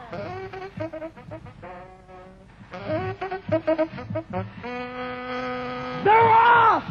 They're off!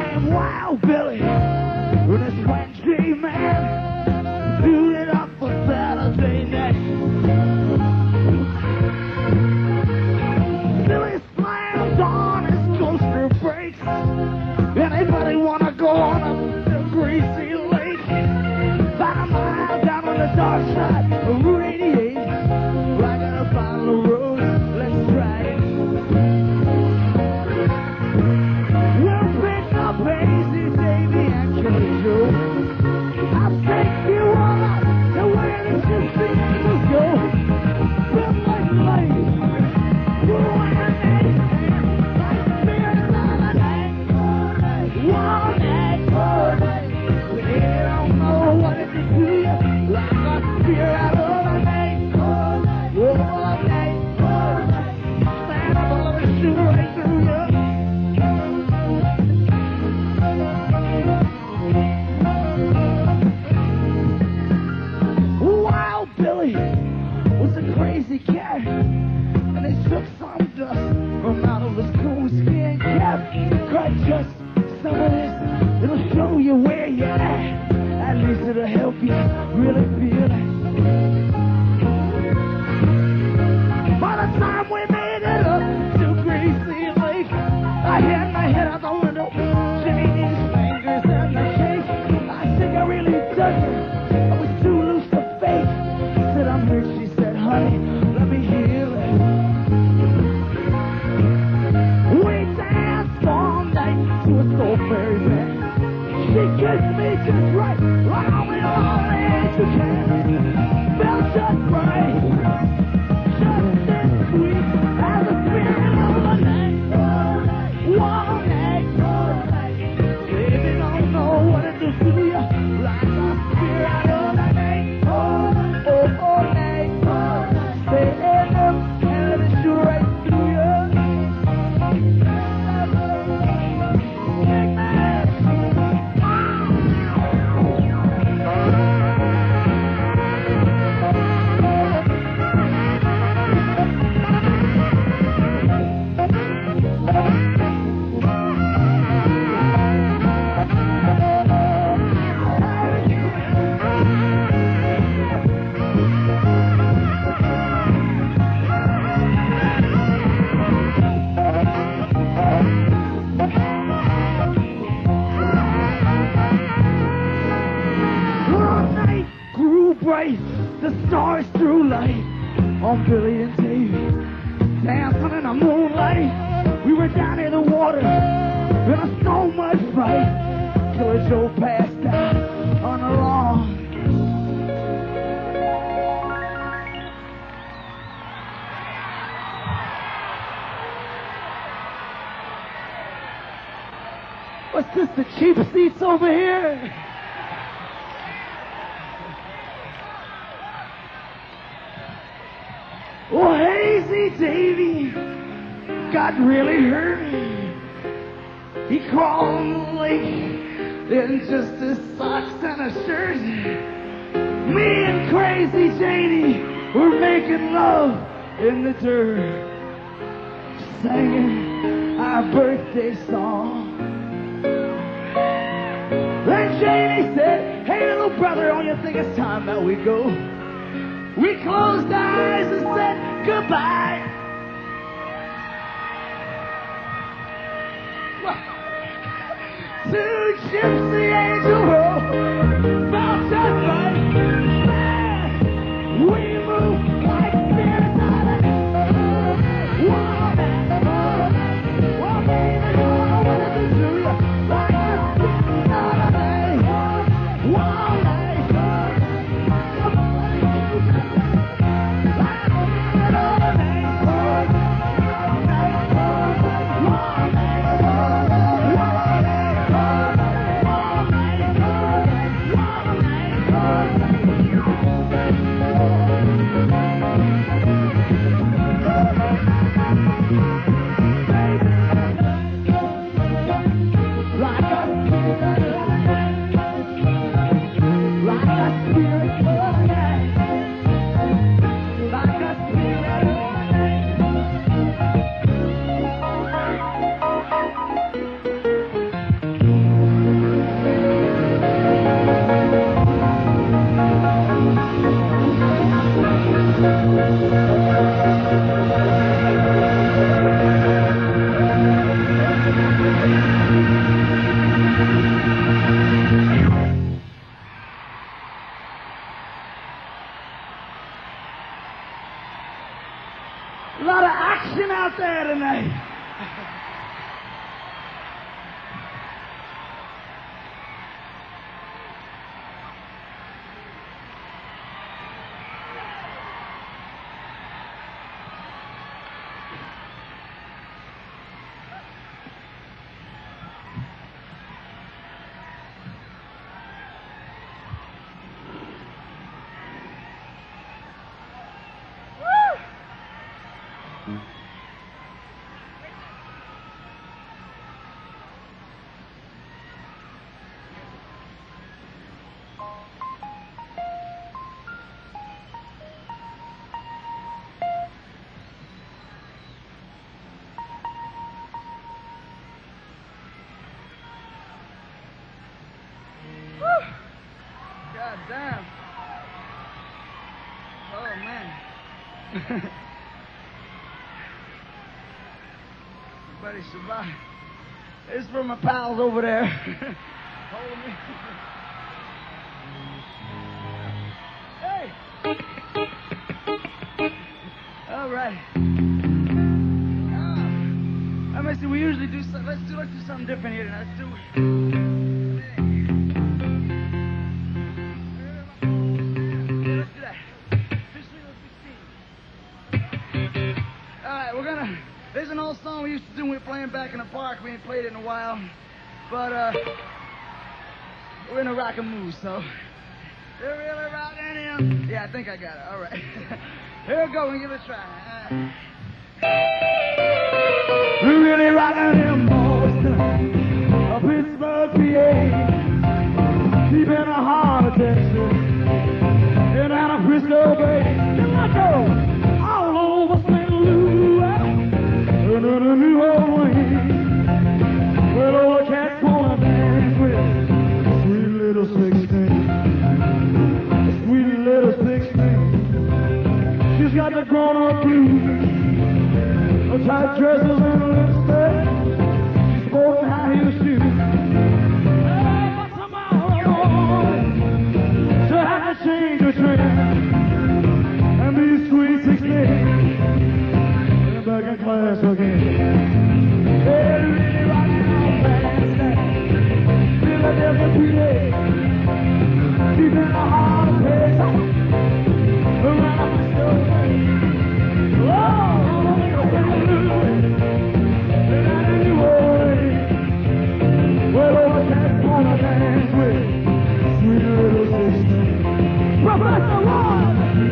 named Wild Billy. With this one G-Man, suited up for Saturday night. Billy slams on his coaster brakes. Anybody wanna go on up the Greasy Lake? About a mile down on the dark side of Route 88. I gotta follow the road, let's try it. We'll pick up Hazy, Davy, and Killer Joe. I'll take you all out to where the gypsy angels go. We'll play light, we'll win the night, like spirits of the night. One night, we don't know what it did to you, like a spirit of the night. One night, stand up and let it shoot right through you. Wild Billy was a crazy cat, and they took some dust from out of his cool skin cap. Cut just some of this, it'll show you where you're at. At least it'll help you really feel it. By the time we made it up to Greasy Lake, I had my head out the window, Janie's fingers in the cake. I think I really done it. I was too loose to fake. Said I'm rich, she said, honey, let me heal it. We danced all night to a soul fairy band. She kissed me just right, round me all the age you can. Felt just right, just as sweet as the spirit of the night. One night, baby, don't know what it does to you, like a spirit of the night. Oh, night, stay in them and let it shoot right through you. The stars threw light on Billy and Davy, dancing in the moonlight. We were down in the water in a so much fight. Killer Joe passed out on the lawn. What's this, the cheap seats over here? Oh, Hazy Davy got really hurt. He crawled on the lake in just his socks and a shirt. Me and Crazy Janie were making love in the dirt, singing our birthday song. Then Janie said, hey, little brother, don't you think it's time that we go? We closed our eyes and said goodbye. To Gypsy Angel Road, felt just right. We moved like spirits out of it. One baby, don't know what to do. Like a spirits out of it. One night, out there tonight. God damn. Oh, man. Everybody survived. This is for my pals over there. Hold me. Hey! All right. Let me see, we usually do something. Let's do something different here tonight. Let's do There's an old song we used to do when we were playing back in the park. We ain't played it in a while. But, we're in a rockin' mood, so. They're really rockin' in. Yeah, I think I got it. All right. Here we go. We'll give it a try. We're really rockin' in Boston, Pittsburgh, PA, deep in the heart of Texas, and down in Frisco Bay. And let's go all over St. Louis. And in the New Orleans, where all the cats wanna dance with sweet little 16, sweet little 16. She's got the grown-up blues, the tight dresses and lipstick. She's sporting high-heel shoes. But tomorrow morning, she'll have to change her trend and be sweet 16. Back in class again. They're really rocking on bandstand. Philadelphia, PA. Deep in the heart of Texas. Around the show. Oh, St. Louis. And out in New Orleans. Where all the cats wanna dance with sweet little 16. Professor Ward!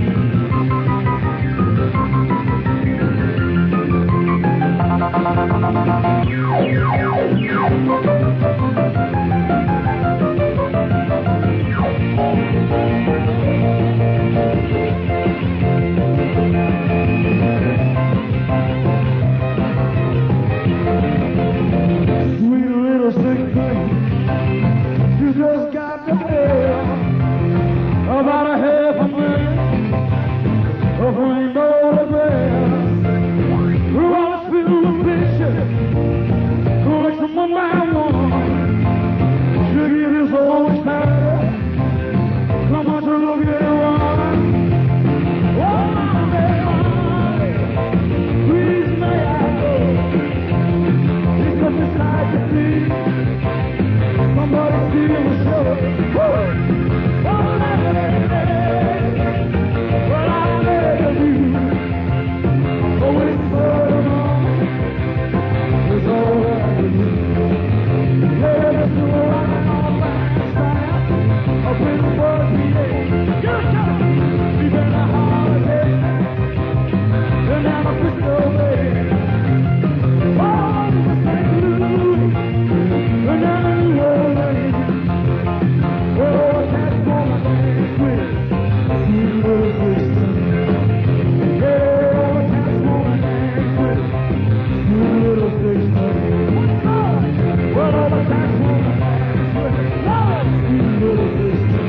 Sweet little 16, you just got to pay about a $500,000 of rainbow to bear. We're all filled with pictures, going from one by one. Sugar is always tired. Come on to look at it run. Oh, baby, please may I go? Because it's like to see somebody steal the show. Woo! Oh, baby, well, I beg of you. Oh, it's for the moment. It's all I can do. Yeah, that's the way I'm on my side. Up in the world today. Just deep in the holiday. And now I'm Frisco Bay. Oh, it's St. Louis. And now I'm New Orleans. Where all the cats wanna dance with sweet little 16. Yeah, all the cats wanna dance with sweet little 16. Well, all the cats wanna dance with sweet little 16.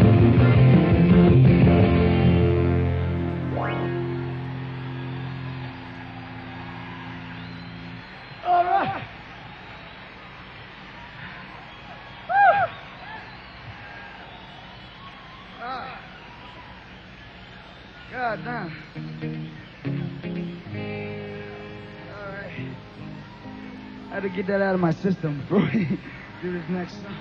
All right. Woo! God damn. to get that out of my system before we do this next song.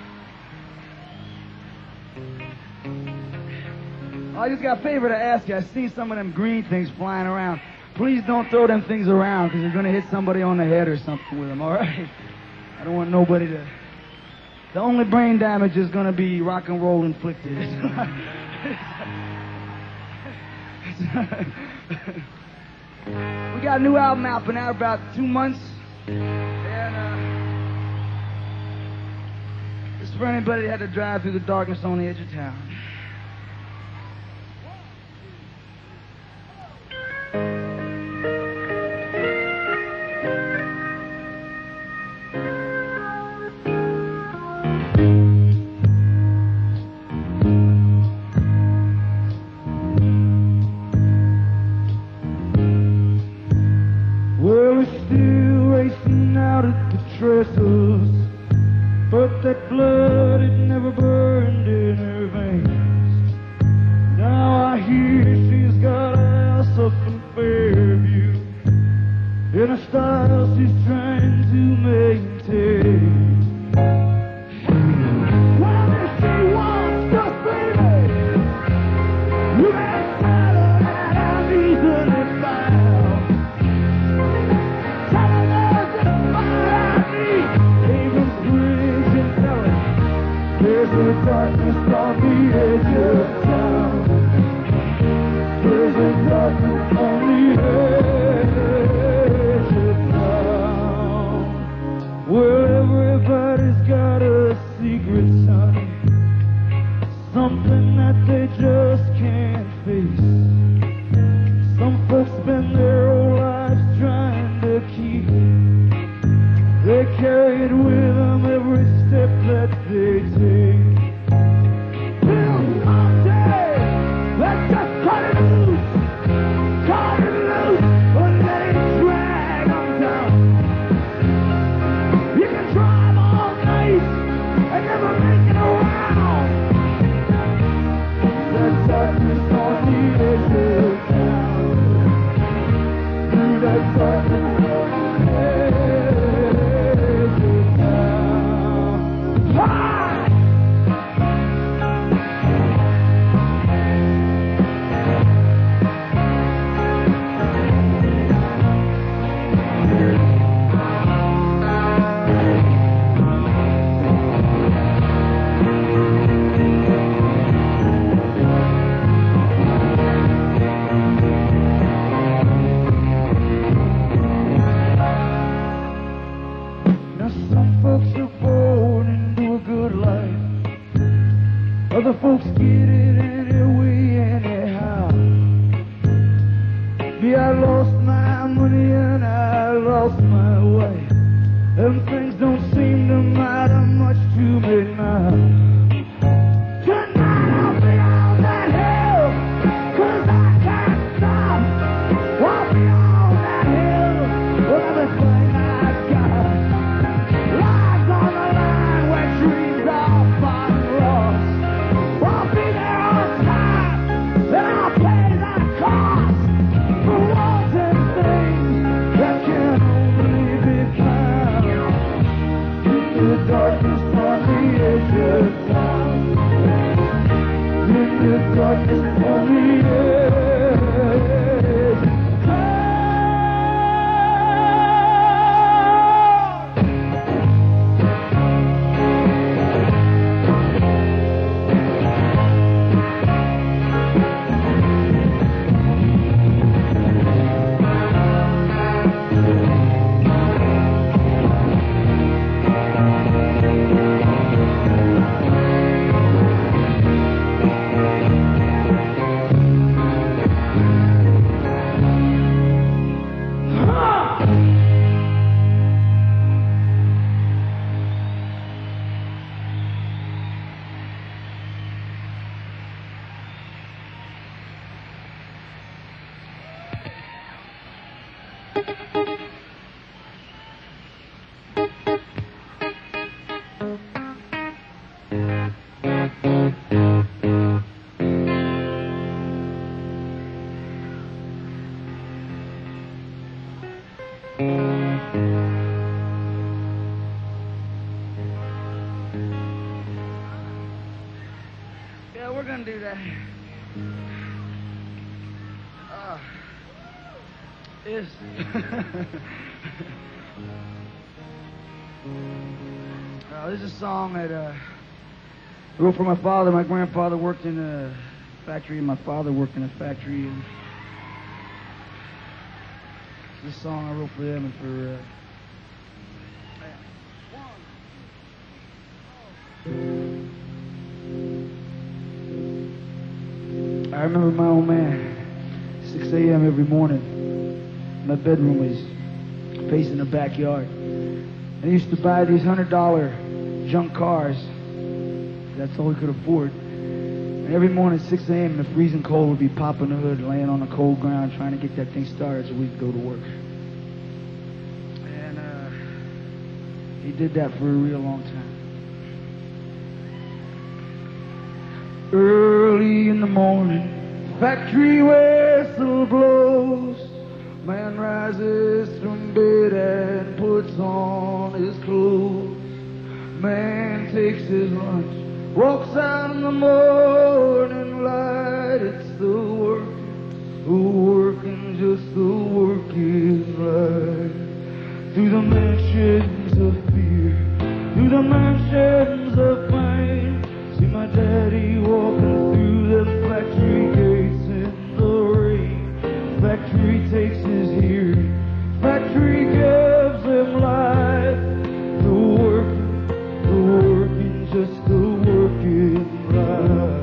I just got a favor to ask you. I seen some of them green things flying around. Please don't throw them things around because you're going to hit somebody on the head or something with them, all right? I don't want nobody to... The only brain damage is going to be rock and roll inflicted. We got a new album out, been out about 2 months. And it's for anybody that had to drive through the darkness on the edge of town. But that blood, it never burned in her veins. Now I hear she's got a house up in Fairview, in a style she's trying to maintain. Well, if she wants to, baby, you can tell her that I'm easily found. Tell her there's a fire I need. There's a darkness on the edge of town. There's a darkness on the edge of town. Well, everybody's got a secret, son. Something that they just can't face. Some folks spend their whole lives trying to keep it. They carry it with them every step that they take. Till someday, let's just cut it loose. Cut it loose, but let it drag on down. You can drive all night and never make it around. That darkness on the edge of town. Through that darkness on the edge. Other folks get it anyway, anyhow. Me, I lost my money and I lost my way. Them things don't seem to matter much to me now. Tonight I'll be on that hill, 'cause I can't stop. I'll be on that hill with everything I got. Lives on the line where trees are fought and lost. I'll be there on time, and I'll pay that cost for wanting things that can only be found in the darkness. we're gonna do that. This is a song that I wrote for my father. My grandfather worked in a factory, and my father worked in a factory. And this song I wrote for them and for. I remember my old man, 6 a.m. every morning. My bedroom was facing the backyard. And he used to buy these $100 junk cars. That's all he could afford. And every morning at 6 a.m. in the freezing cold, would be popping the hood, laying on the cold ground, trying to get that thing started so we could go to work. And he did that for a real long time. Early in the morning, factory whistle blows. Man rises from bed and puts on his clothes. Man takes his lunch, walks out in the morning light. It's the working, just the working life. Through the mansions of fear, through the mansions of pain. See my daddy walking through the factory gates in the rain. Factory takes his hearing, factory gives him life. The working, just the working life.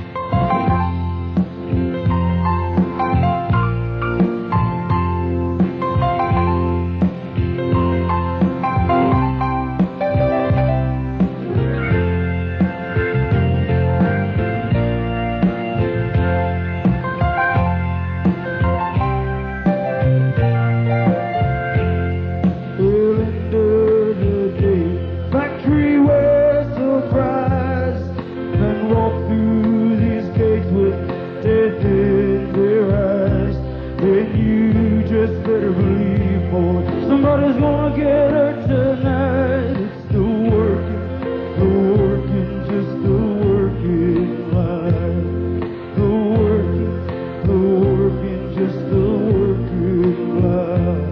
Somebody's gonna get hurt tonight. It's the working, just the working life. The working, just the working life.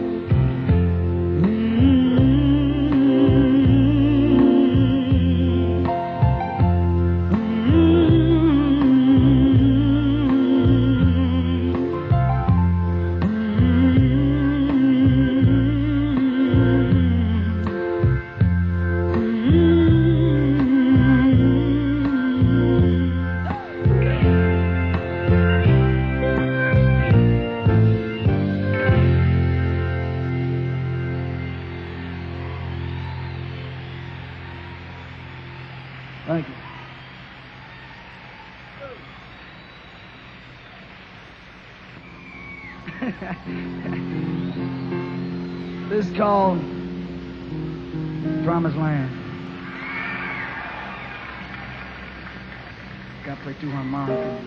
Thank you. This is called Promised Land. Gotta play 2 harmonicas.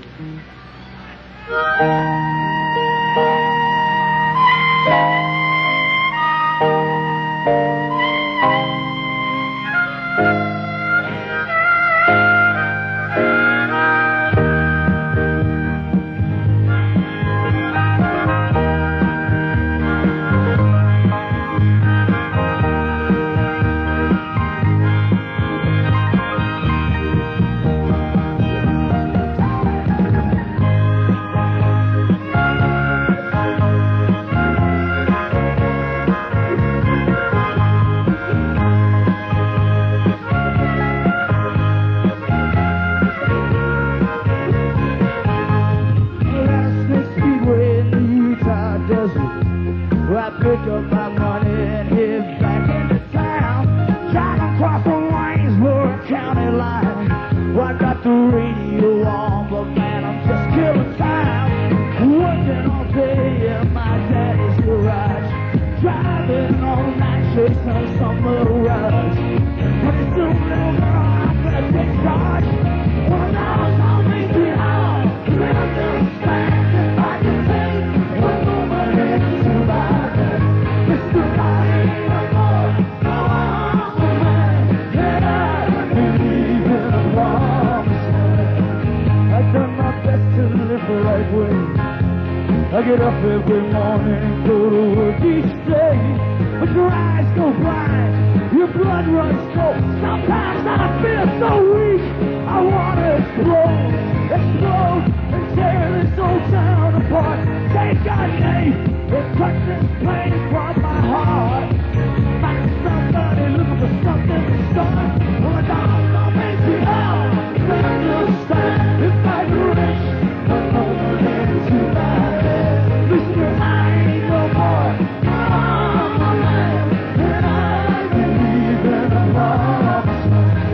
get up every morning and go to work each day. But your eyes go blind, your blood runs cold. Sometimes I feel so weak, I wanna explode, explode and tear this old town apart. Take a name and cut this pain from my heart. Find somebody looking for something to start. Well, the dog don't make me out. Understand if I reach the moment into my head. Listen, I ain't no more. I'm a man, and I believe in a promise.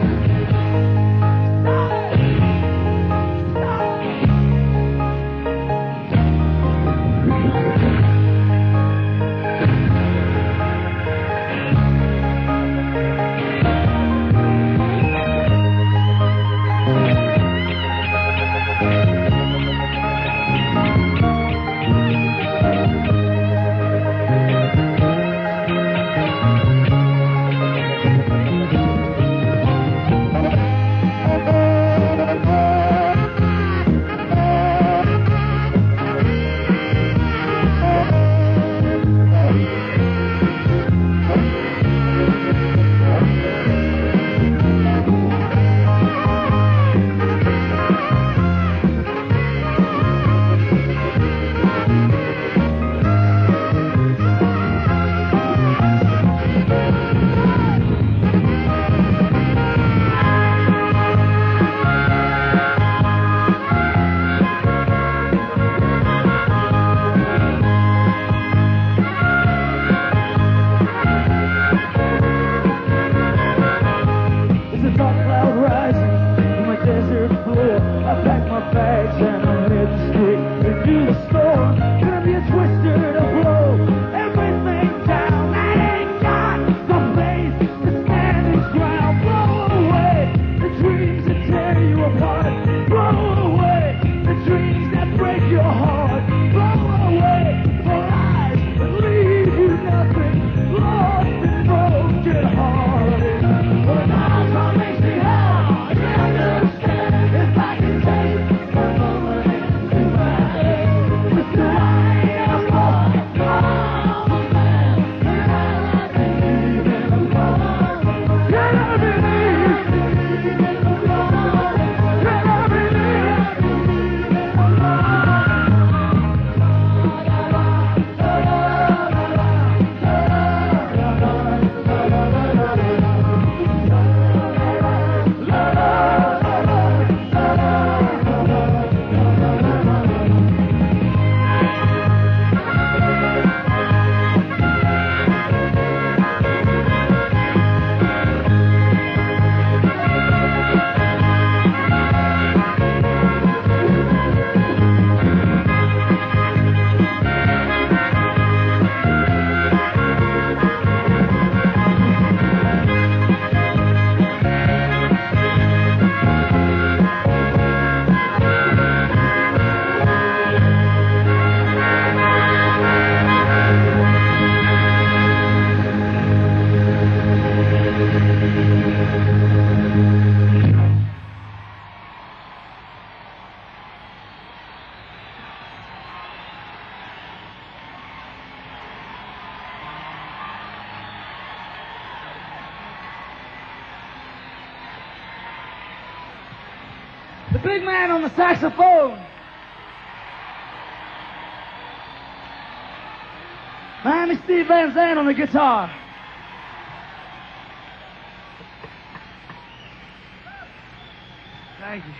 The big man on the saxophone. Miami Steve Van Zandt on the guitar. Thank you.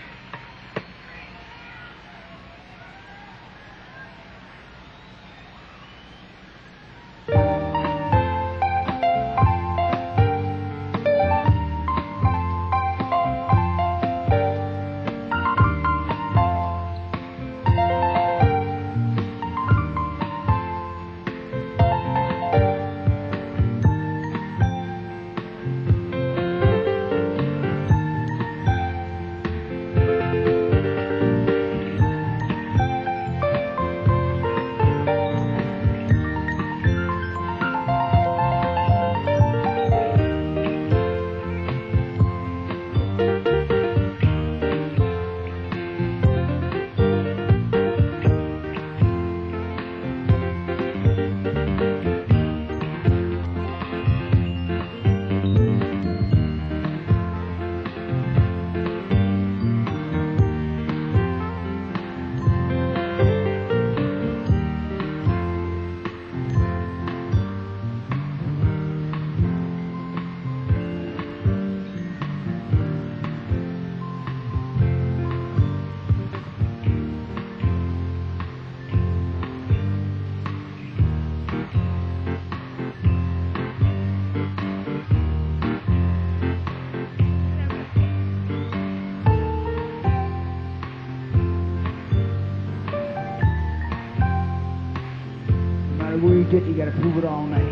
get, you gotta prove it all night.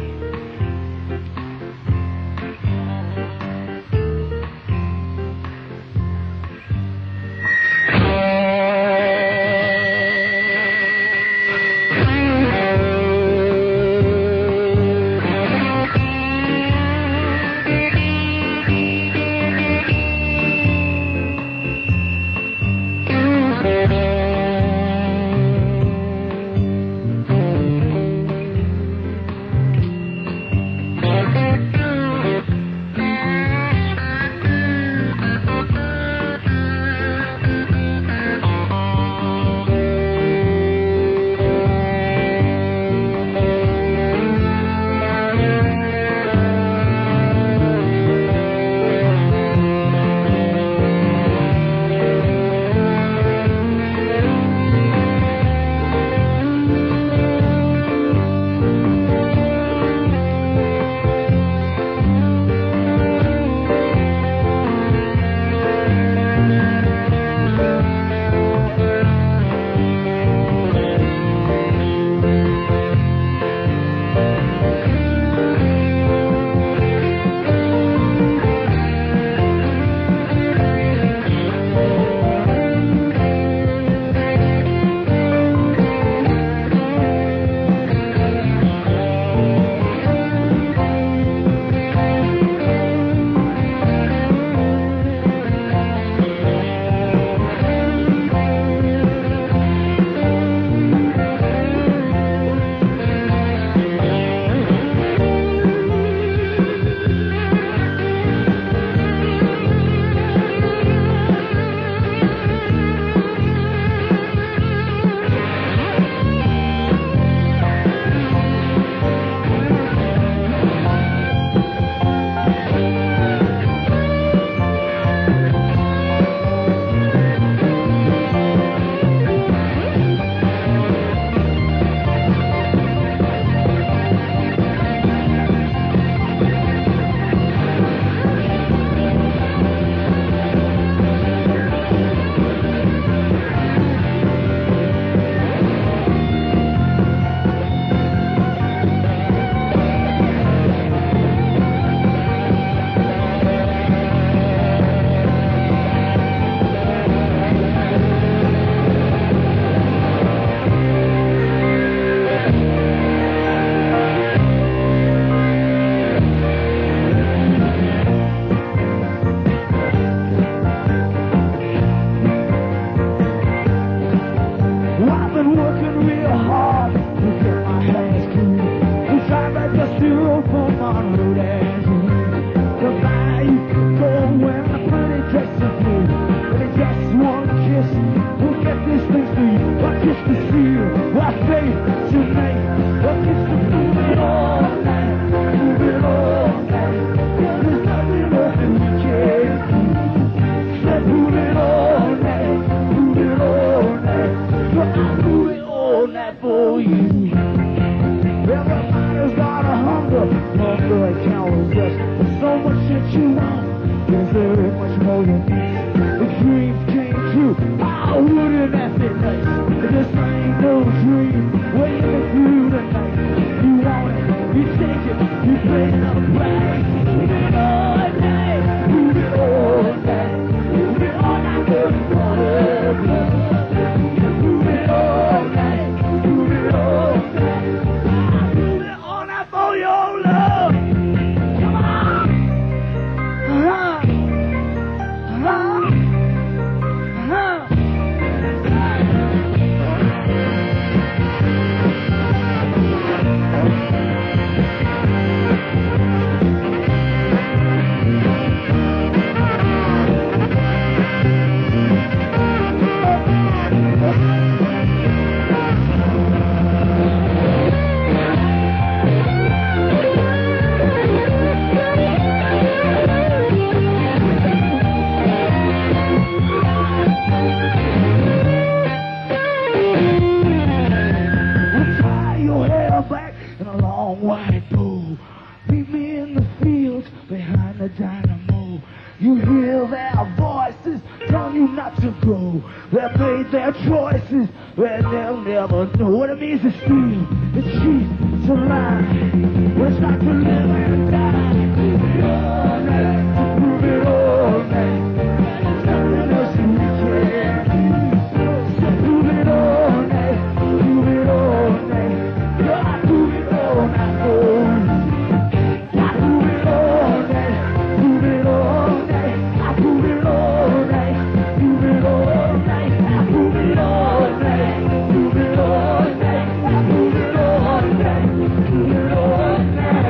Their choices, and they'll never know what it means to steal, to cheat, to life. We'll start to live and die. Prove it all night. Prove it all night. There's nothing else we can do. So prove it all night. Prove it all night. Yeah, prove it all night, boy. I prove it all night. Prove it all night. I prove it all night. Prove it all night. I prove it all night. Prove it all night. I prove it all night. Prove it all night.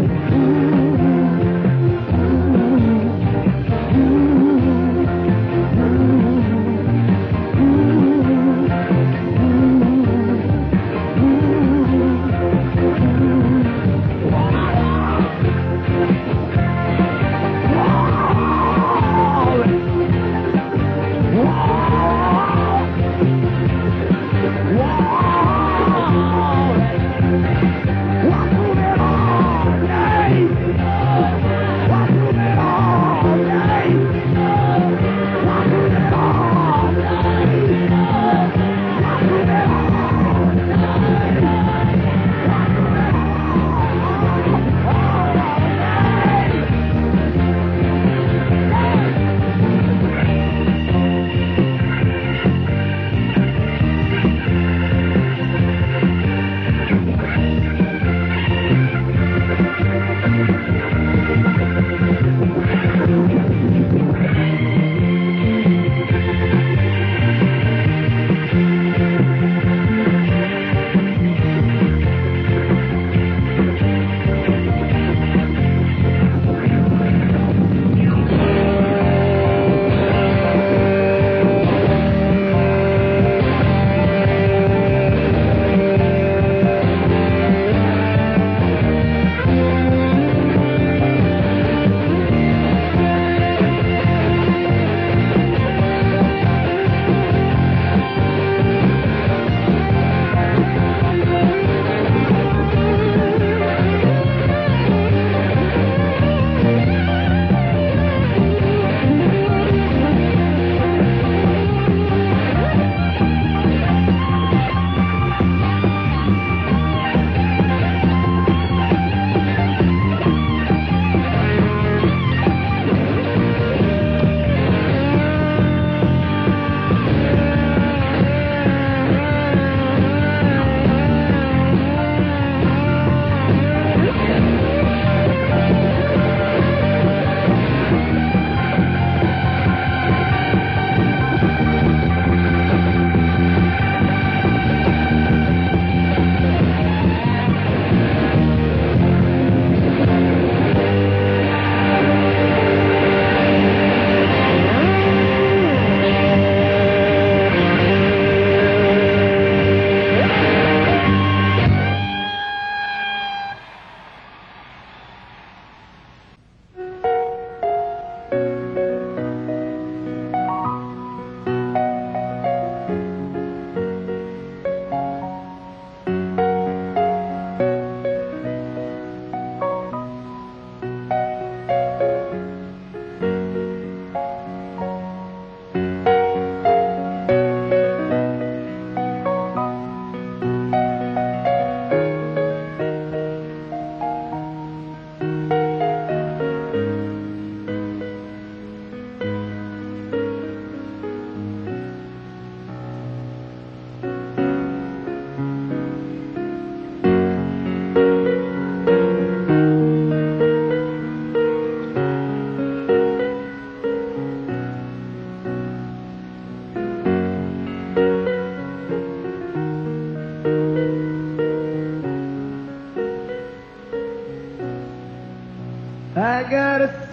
I got a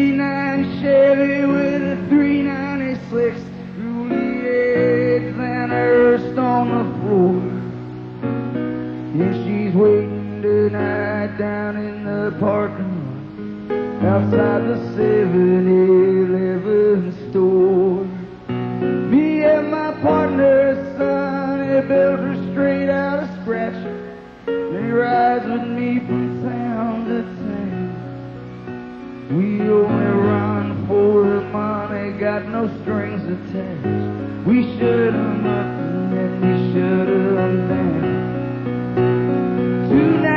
69 Chevy with a 396 through the edge and a rust on the floor. And she's waiting tonight down in the parking lot outside the 7-Eleven store. Me and my partner, son, he built her straight out of scratch. And he rides with me from town to town. We only run for the money, got no strings attached. We shut 'em up and then we shut 'em down. Tonight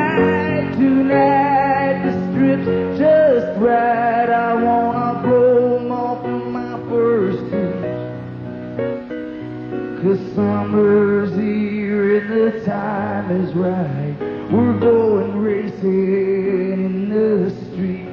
right, I wanna blow 'em off in my first hitch. 'Cause summer's here and the time is right. We're going racing in the street.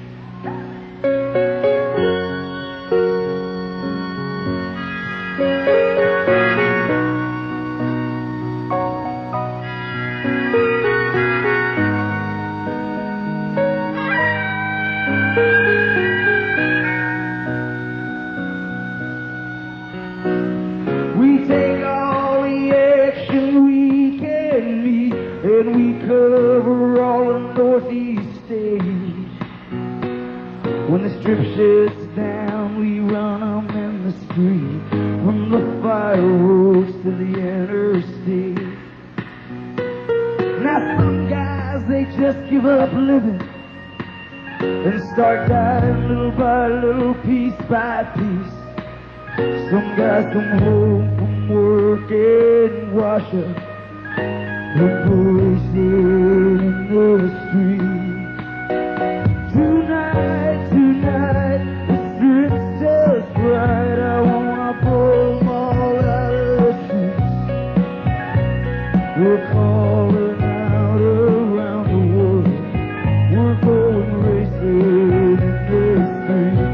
We take all the action we can meet, and we cover all the northeast stage. When the strip shuts down, we run 'em in the street, from the fire roads to the interstate. Now some guys, they just give up living and start dying little by little, piece by piece. Some guys come home from work and wash up the wasted in the street. Tonight, the strip's just right. I wanna pull 'em all out of the streets. We're calling out around the world. We're going racing in the street.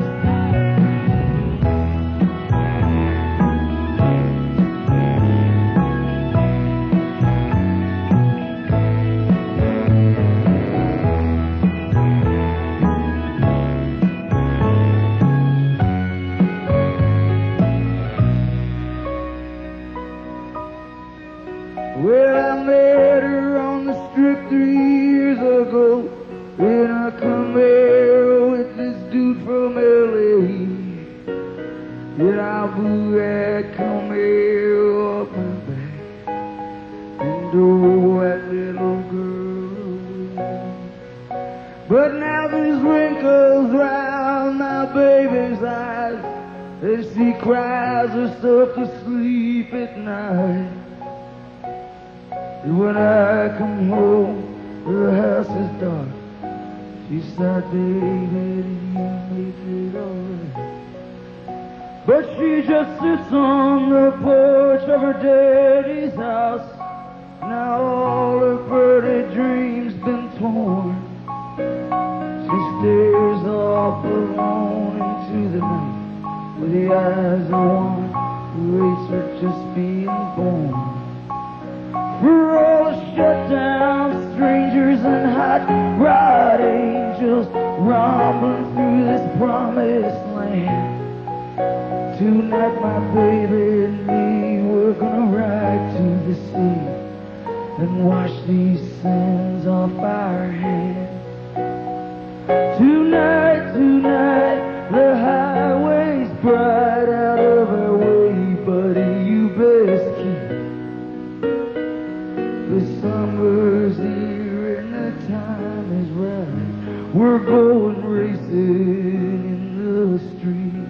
Well, I met her on the strip 3 years ago, in a Camaro with this dude from LA. Yeah, I blew that Camaro up my back and drove that little girl away. But now there's wrinkles round my baby's eyes, and she cries herself to sleep at night. When I come home, the house is dark. She said, baby, you make it alright. But she just sits on the porch of her daddy's house. Now all her pretty dreams been torn. She stares off alone into the night with the eyes of one who hates her just being born. For all the shut down strangers and hot rod angels rumbling through this promised land. Tonight my baby and me, we're gonna ride to the sea and wash these sins off our hands. Tonight, the highway's bright, out of our way, buddy, you best keep. The summer's here and the time is right. We're going racing in the street.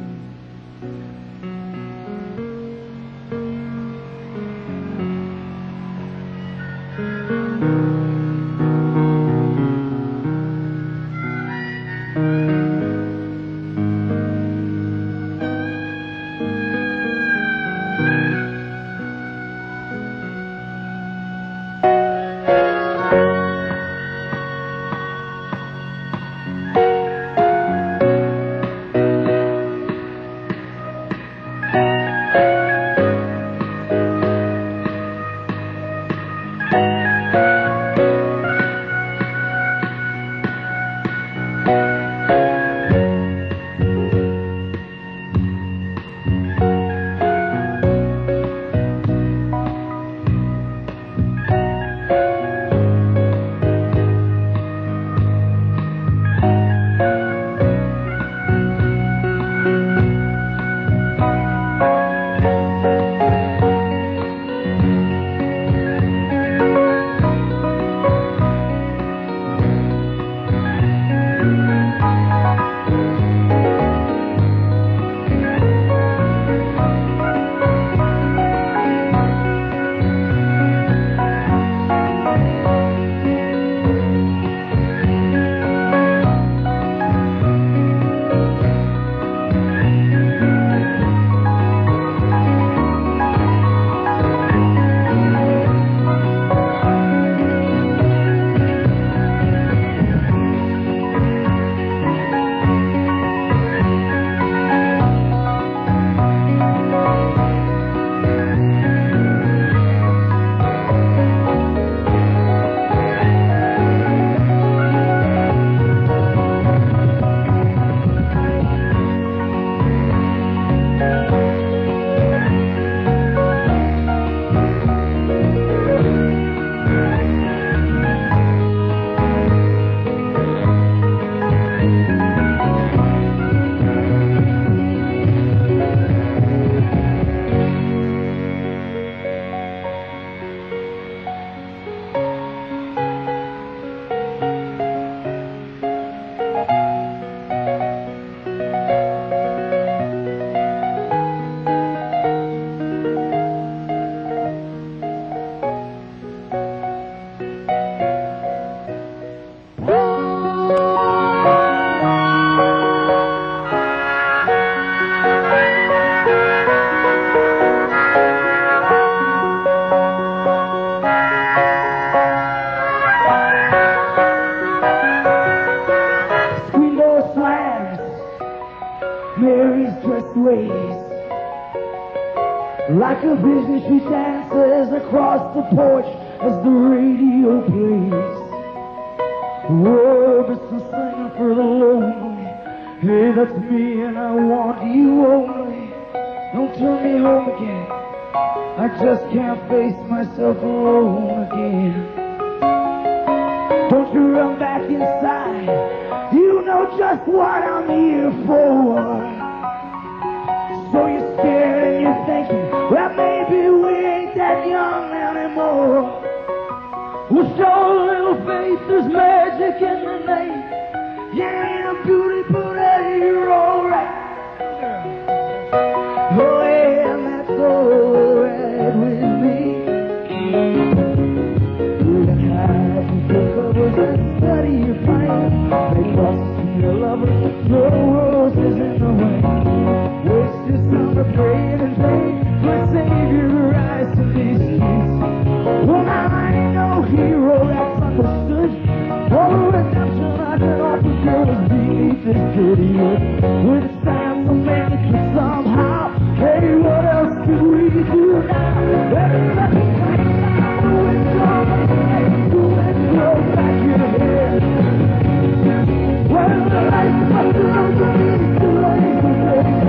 expressways. Like a vision, she dances across the porch as the radio plays. Whoa, but some singing for the lonely. Hey, that's me and I want you only. Don't turn me home again. I just can't face myself alone again. Don't you run back inside. You know just what I'm here for. So you're scared and you're thinking, well, maybe we ain't that young anymore. Well, show a little faith, there's magic in the name. You ain't a beauty, but you're alright. Oh, yeah, and that's alright with me. You can hide the covers and study your pain. They trust your lover, no roses in the way. Waste your summer praying and praying for a savior to rise to these streets. Well, now I ain't no hero that's understood. All the redemption I can offer girls beneath this dirty earth. With a stand to make it somehow. Hey, what else can we do now? Everybody comes out the window, the window back your head. Well, the lights must have been the lights of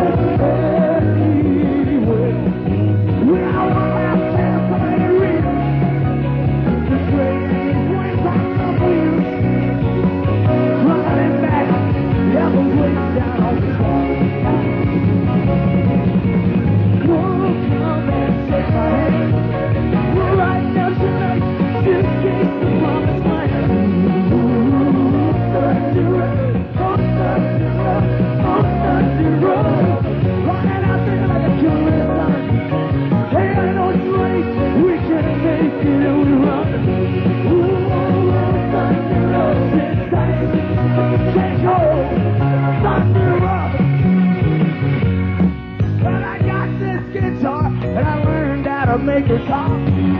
anyway. We all want to have chance to make it real. The train is wings on the wheels. Running back, the other way down the car. Whoa, come and take my hand. We're right now tonight, this case the promised land. Running out there like a killer sun. Hey, I know it's late, we can make it and we run. Ooh, thunder up, sit tight, take hold, thunder up. But I got this guitar and I learned how to make her talk.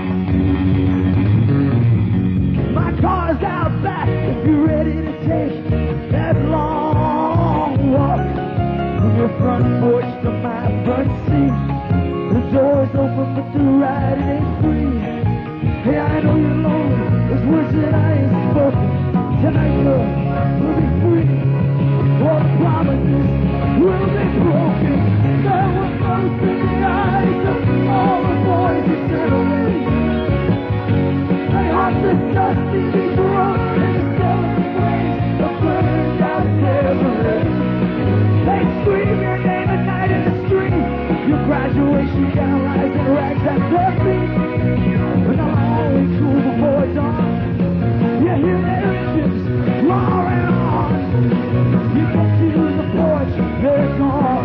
My car's out back if you're ready to take that long walk. From your front porch to my front seat. The door's open but the ride it ain't free. Hey, I know you're lonely, there's words that I ain't spoken. Tonight, love, we'll be free. All the promises will be broken. There were ghosts in the eyes of all the boys who said away. They haunt the dusty beach road and the skeleton flames of burned out Chevrolet. They scream your name at night in the street. Your graduation gown lies in rags at their feet. But now only two the boys on. You hear their engines roaring on. You get to the porch, they're gone.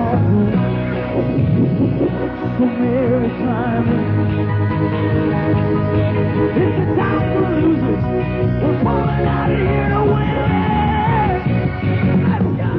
So Mary climbing. It's the time for losers. We're pulling out of here to win. Let's go.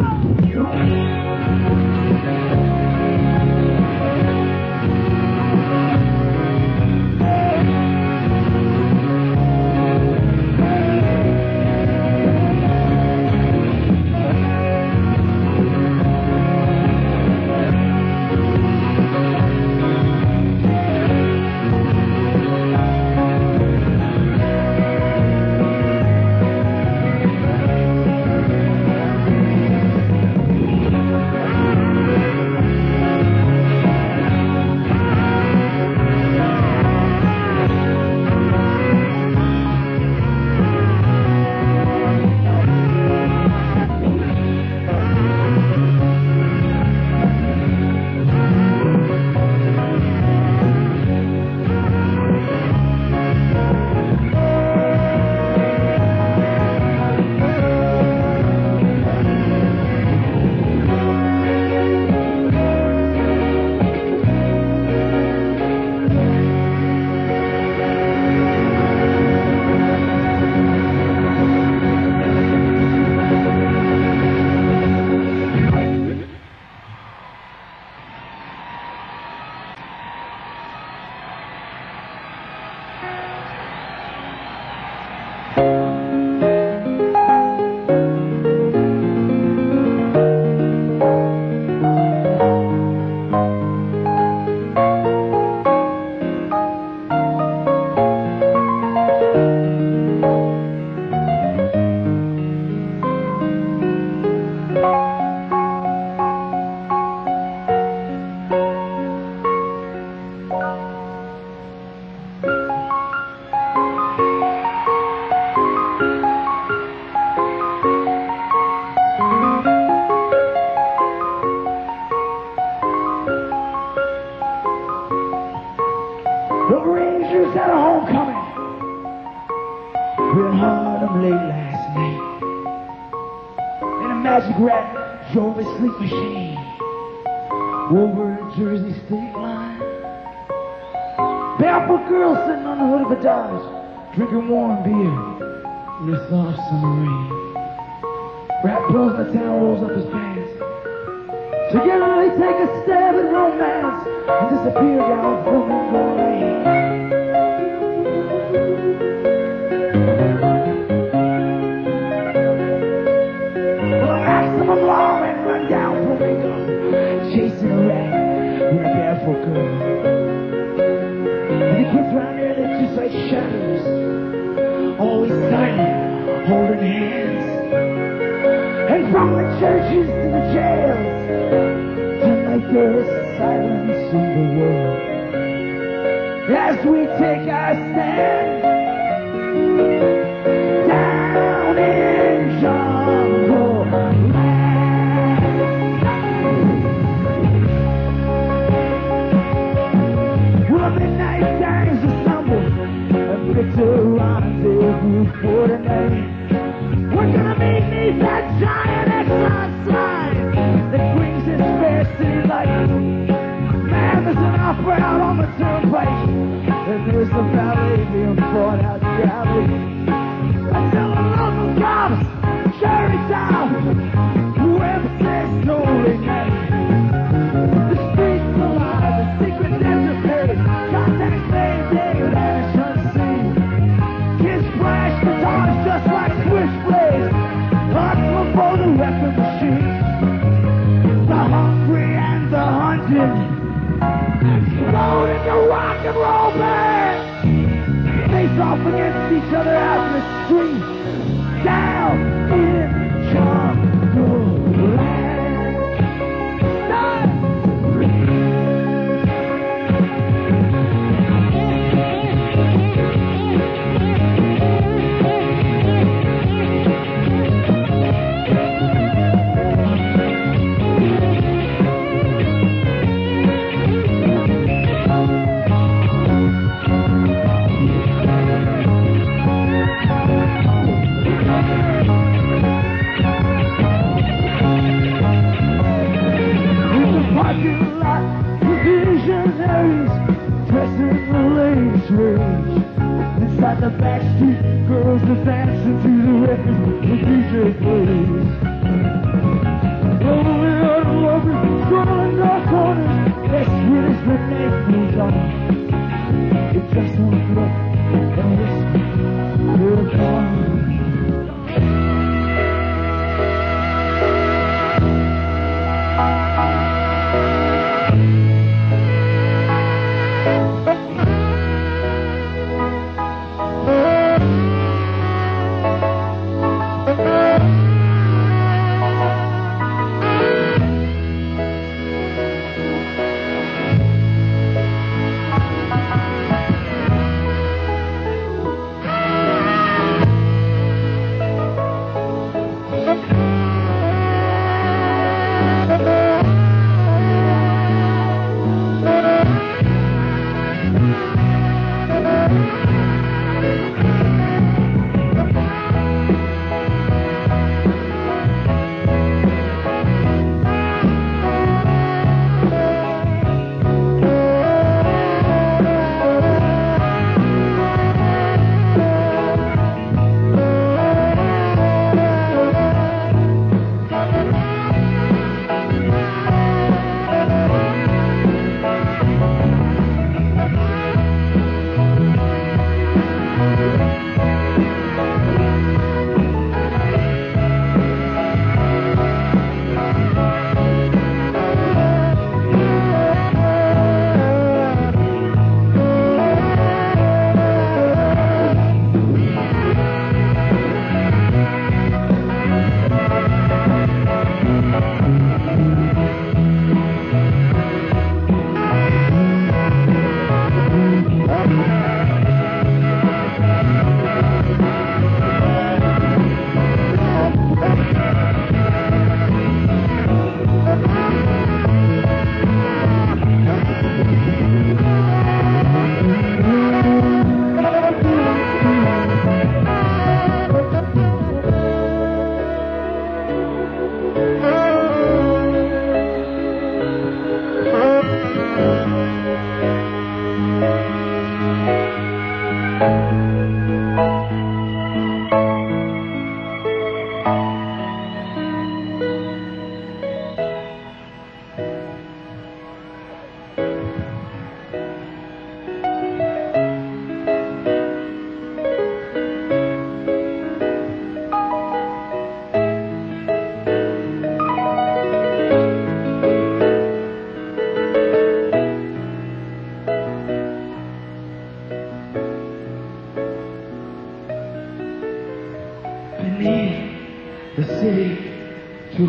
The Rangers had a homecoming. We had Harlem late last night. And a magic rat drove a sleep machine over a Jersey state line. Barefoot girl sitting on the hood of a Dodge, drinking warm beer in the soft summer rain. Rat blows in the town, rolls up his pants. Together they take a stab at romance and disappear down Flamingo Lane. Well, maximum law and run down Flamingo, chasing a rat with a barefoot girl. And the kids around there, they're just like shadows, always silent, holding hands. And from the churches to the jails, tonight there is silence in the world. As we take our stand down in jungle land. Well, midnight times assemble and picked a rendezvous for tonight. We're gonna meet neath that giant Exxon sign that brings its fair city light. Man, there's an opera out on the turnpike, and there's the ballet being brought out galley. Until the local cops, Cherry Town, whoever says no night. The streets alive, the secret desert paid, contacts made, David Ash unseen. Kids flash guitars just like switchblades, hustling for the weapon machine. The hungry and the hunted explode into rock and roll bands. Face off against each other out in the street, down in jungle land. Parking lot with visionaries dressing the latest rage. Inside the back street, girls are dancing to the record the DJ plays. Lonely unloving, strolling dark corners, that's when it's the night goes on. It just won't look and whisper, you're gone.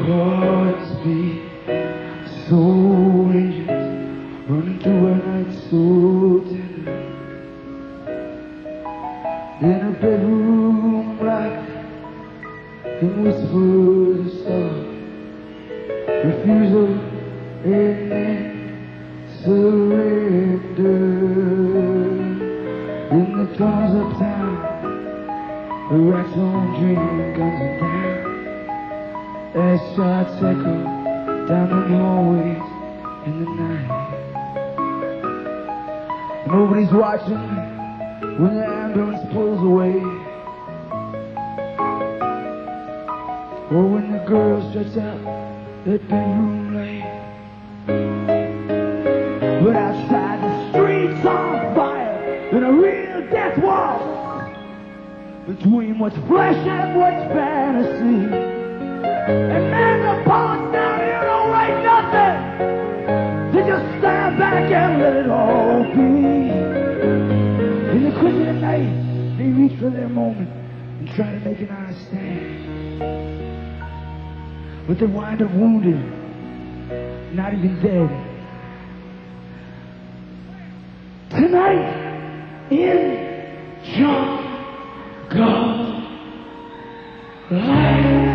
hearts beat so anxious, running through a night so tender. In a bedroom black and whispers of soft refusal and then surrender. In the tunnels uptown, the rats on dream guns are down. As shots echo down the hallways in the night. Nobody's watching when the ambulance pulls away, or when the girl stretches out that bedroom light. But outside the streets on fire, and a real death wall between what's flesh and what's fantasy. And then the poets down here don't write nothing. They just stand back and let it all be. In the quick of the night, they reach for their moment and try to make an honest stand. But they wind up wounded, not even dead. Tonight in Jungle Land.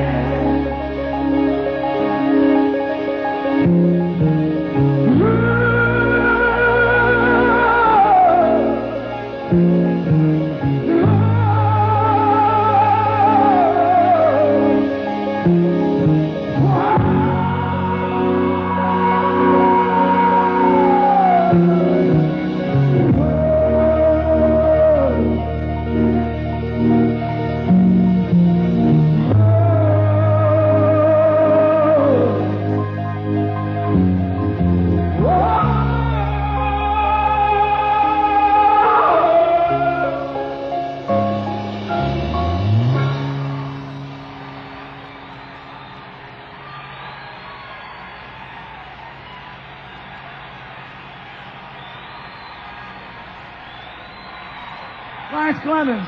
Lance Clemens.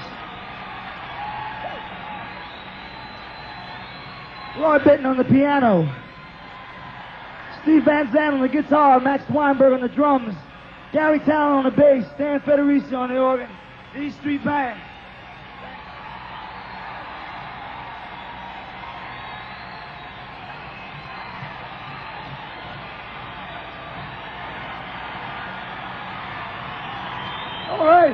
Roy Bittan on the piano. Steve Van Zandt on the guitar. Max Weinberg on the drums. Gary Talon on the bass. Stan Federici on the organ. The E Street Band. All right.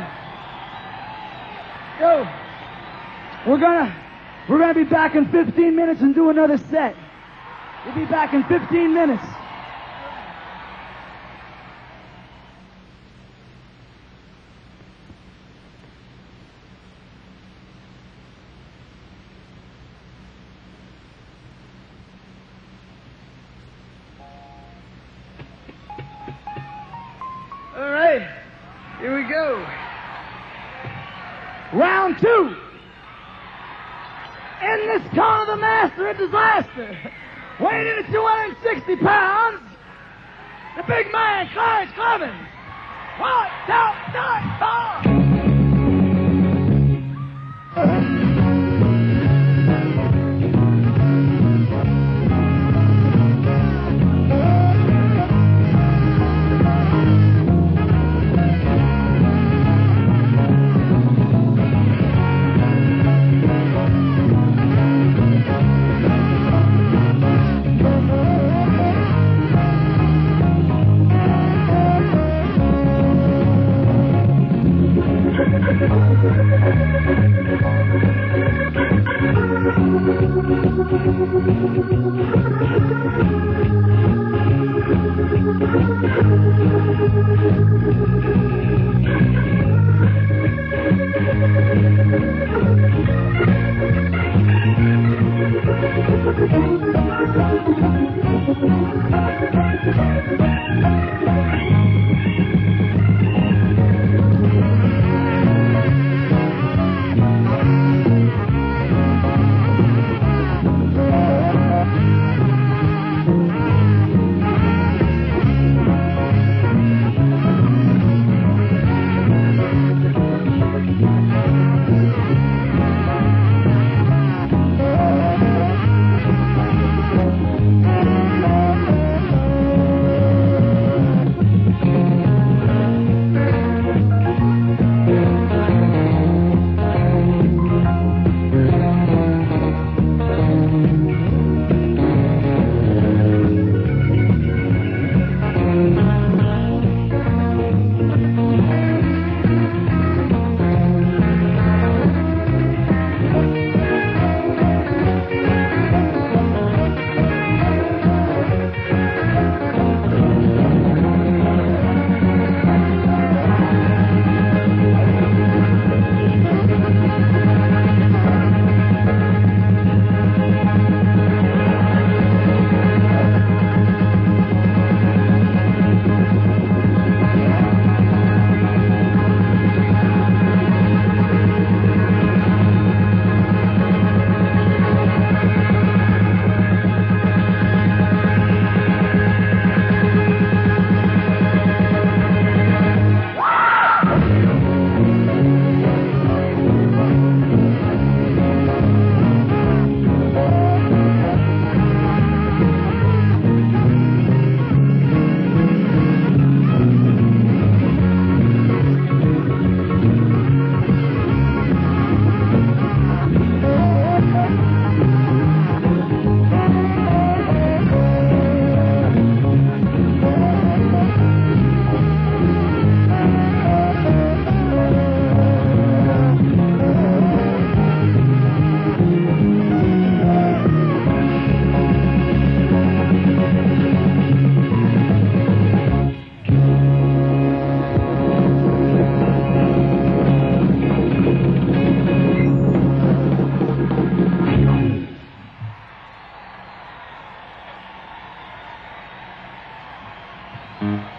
Yo, we're gonna be back in 15 minutes and do another set. We'll be back in 15 minutes. All right, here we go. Round two. In this car of the master of disaster, weighing in at 260 pounds, the big man, Clarence Clemens. 1, 2, 3, 4.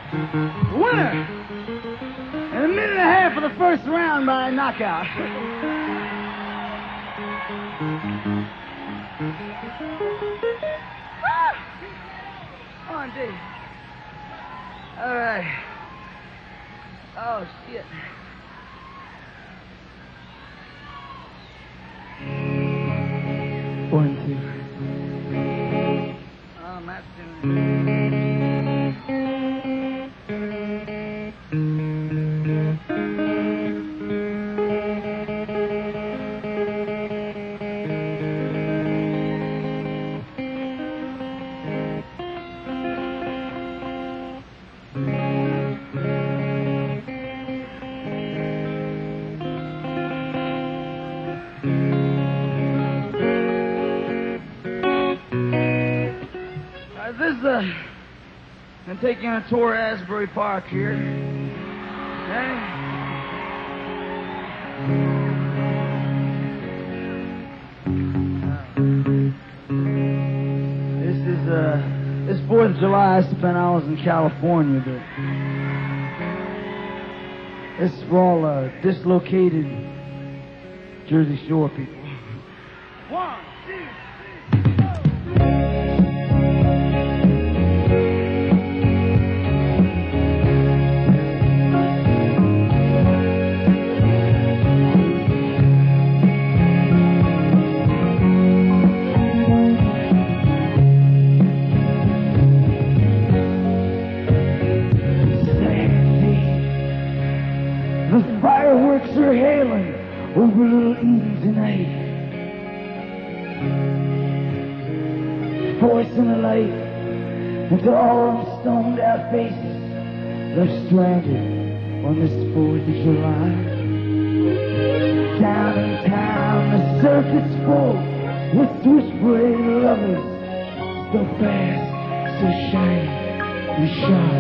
Winner! In a minute and a half for the first round by knockout. Come on, Dave. All right. Oh, shit. One, two. Oh, Matt's doing I'm taking a tour of Asbury Park here. Okay? This 4th of July I spent hours in California, but this is for all dislocated Jersey Shore people. 1, 2, 3. Are hailing over Little Eden tonight. Forcing the light into all them stoned out faces left stranded on this 4th of July. Down in town, the circuit's full with switchblade lovers, so fast, so shiny and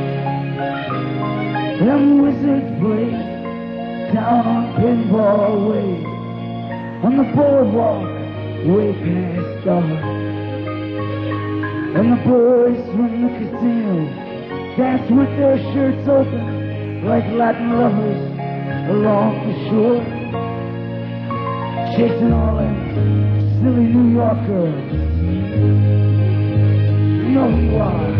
sharp. Them wizards play down on Pinball Way, on the boardwalk, way past dark. And the boys from the casino dance with their shirts open like Latin lovers along the shore, chasing all them silly New York girls. You know who you are.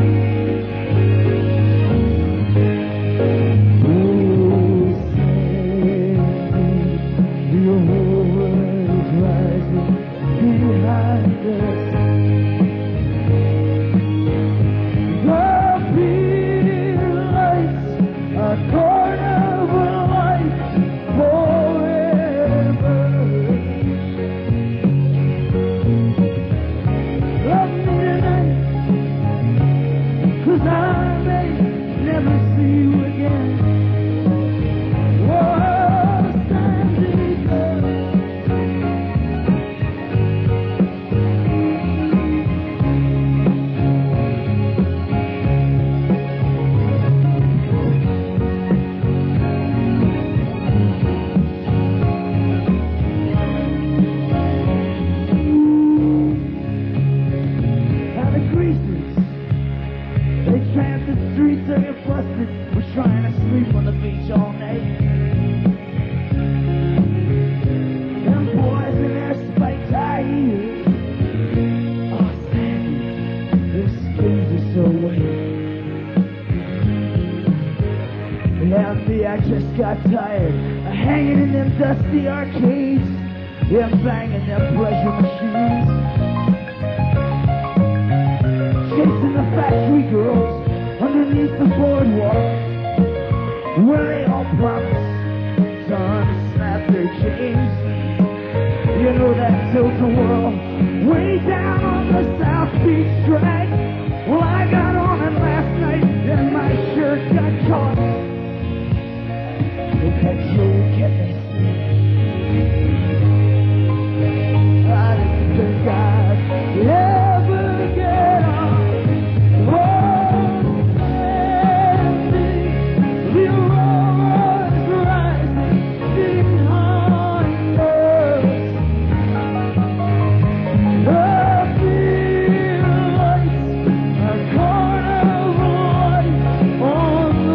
Behind us, the big lights are carnival lights forever. Love me tonight, 'cause I may never see you again. Whoa. I just got tired of hanging in them dusty arcades, yeah, banging them pleasure machines, chasing the factory girls underneath the boardwalk, where they all promise to unsnap their chains. You know that tilt-a-whirl way down on the South Beach drag. Well, I got on it last night and my shirt got caught. That you get me. I didn't think I'd ever get on. Oh, Sandy, the aurora is rising behind us. The big lights are carnival lights on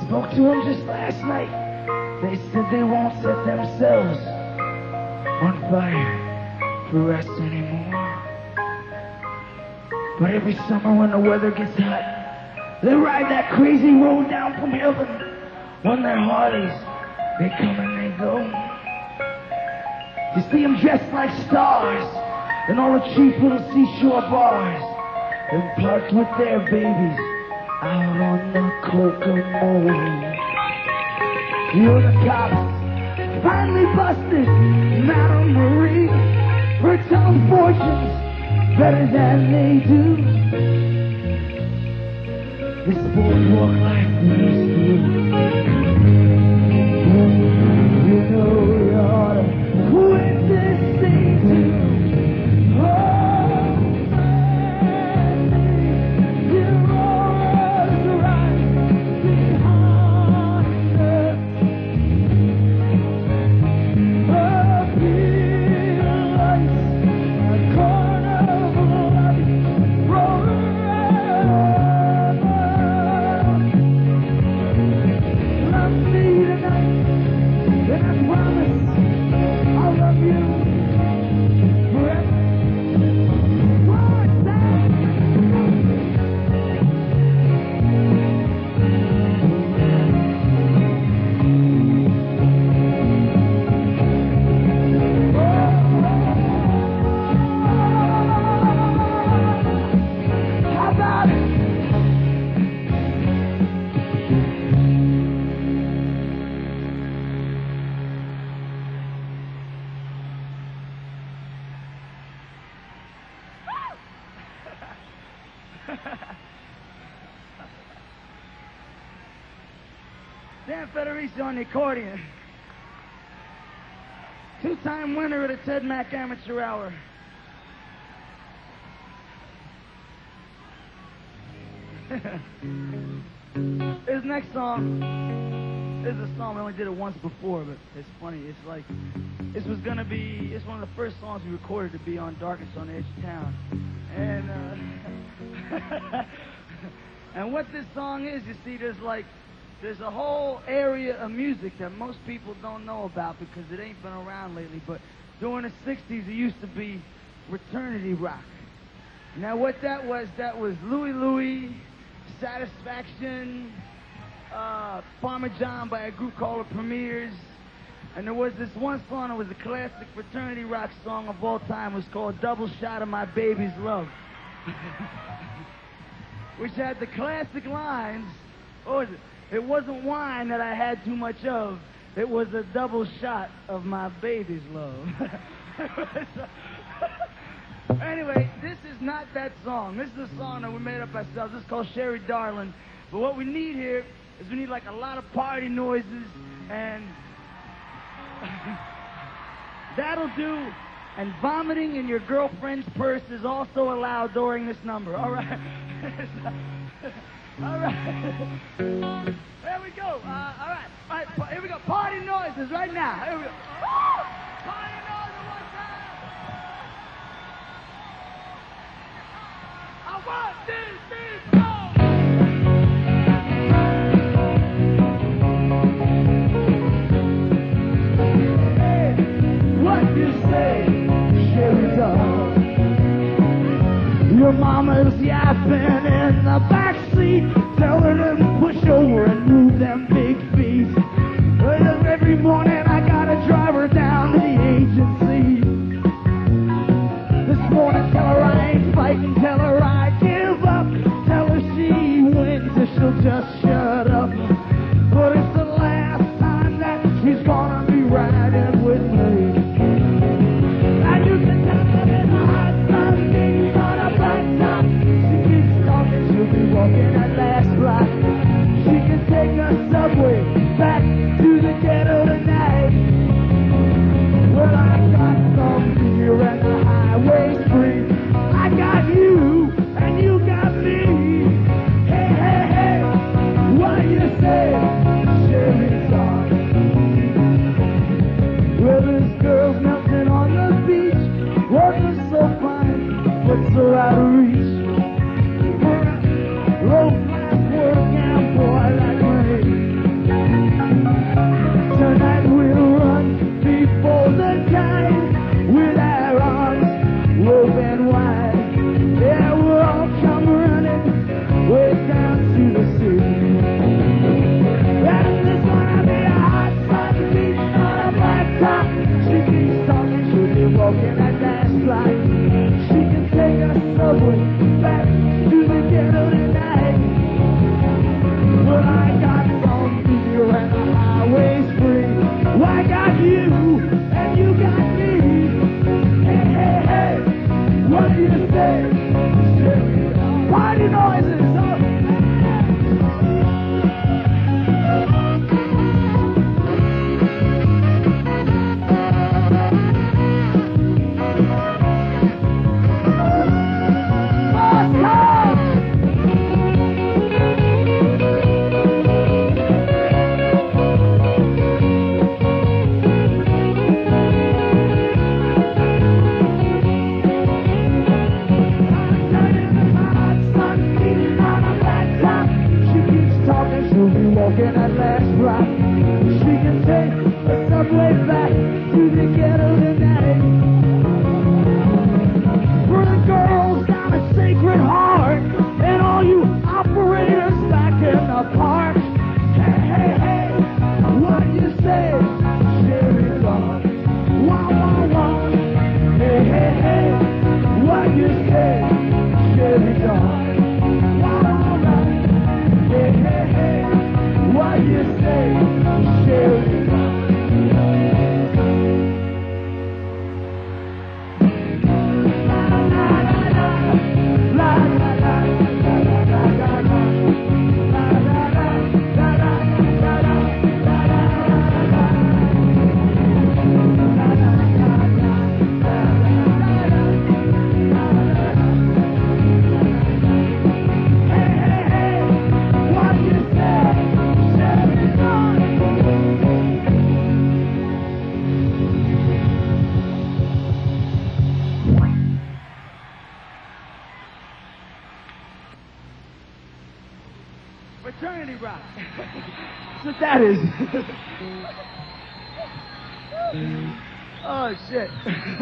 Spoke to them just last night. They said they won't set themselves on fire for us anymore. But every summer when the weather gets hot, they ride that crazy road down from heaven. On their Harleys, they come and they go. You see them dressed like stars in all the cheap little seashore bars, and parked with their babies out on the Kokomo. You're the cops finally busted Madame Marie for telling fortunes better than they do. This boardwalk life is through. You know you ought to quit this thing too. Oh, man, you're always right behind us. The big lights, a carnival light, roll around. Love me tonight, and I promise I'll love you forever. What's that? How about it? Dan Federici on the accordion. Two-time winner of the Ted Mack Amateur Hour. This next song is a song we only did it once before, but it's funny. It's like, it's one of the first songs we recorded to be on Darkness on the Edge of Town. And, and what this song is, you see, there's a whole area of music that most people don't know about because it ain't been around lately. But during the 60s, it used to be fraternity rock. Now, what that was Louie Louie, Satisfaction, Parmesan by a group called the Premiers. And there was this one song that was a classic fraternity rock song of all time. It was called Double Shot of My Baby's Love. Which had the classic lines, what was it? It wasn't wine that I had too much of. It was a double shot of my baby's love. Anyway, this is not that song. This is a song that we made up ourselves. This is called Sherry Darling. But what we need here is we need like a lot of party noises, and that'll do. And vomiting in your girlfriend's purse is also allowed during this number. All right. All right. There we go. All right. All right. Here we go. Party noises right now. Here we go. Woo! Party noises one time. 1, 2, 3, 4. Hey, what you say, Sherry Darling? Your mama's yapping in the back seat, telling them to push over and move them big feet. Well, every morning I gotta drive her down to the agency. This morning tell her I ain't fighting, tell her I give up, tell her she wins if she'll just shut up. But it's the last time that she's gonna be riding with me. And you can tell her in the hot sun, she's on a black top. She keeps talking, she'll be walking that last block. She can take a subway back to the ghetto tonight. Well, I got some beer and the highway's free. I got you and you got me. Hey, hey, hey, what do you say, Sherry Darling? Well, this girl's melting on the beach, water's so fine, but so out of reach. For a low-class working boy like me. Fraternity rock. That's what that is. Oh, shit.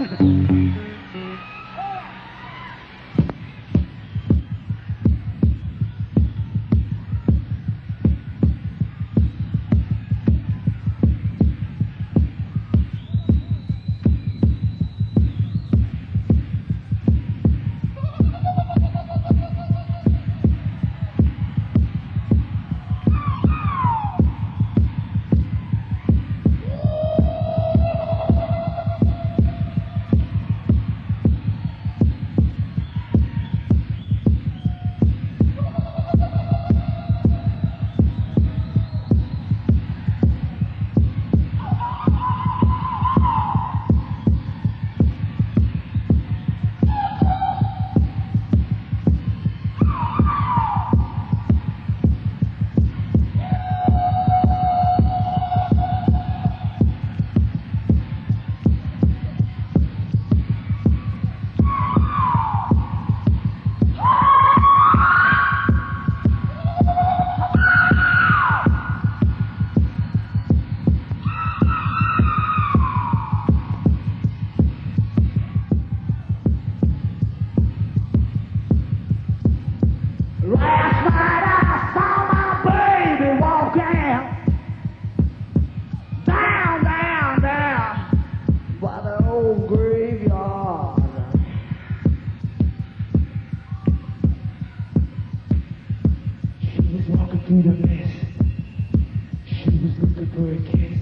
through the mist. She was looking for a kiss.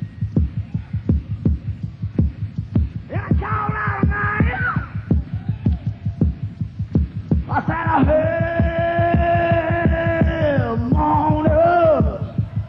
I called out a name. I said, I heard moaners.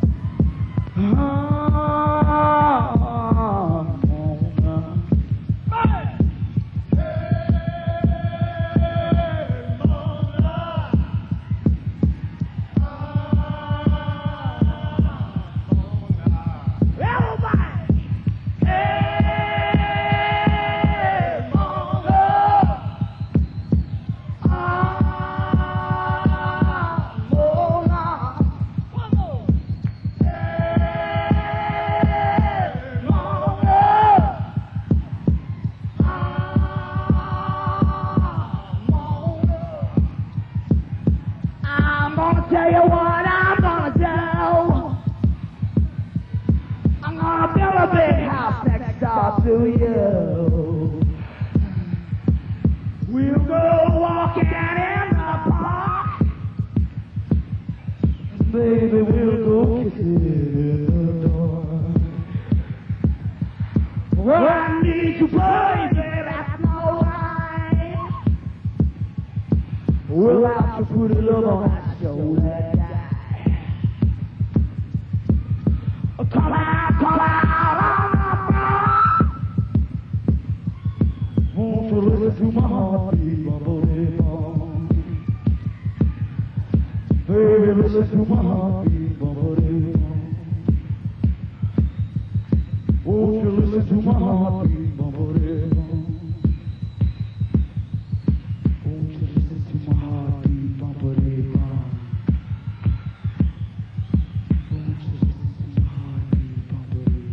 Tell you what I'm gonna do. I'm gonna build a big house next door to you. We'll go walking in the park. Baby, we'll go kissing in the dark. Well, I need you, baby, that's no right. Well, I'll just put a love on that shoulder. Come out on the floor. Won't you listen to my heartbeat, bubbly bum? Baby, listen to my heartbeat, bubbly bum. Won't you listen to my heartbeat, bubbly bum? Won't you listen to my heartbeat, bubbly bum? Won't you listen to my heartbeat, bubbly bum?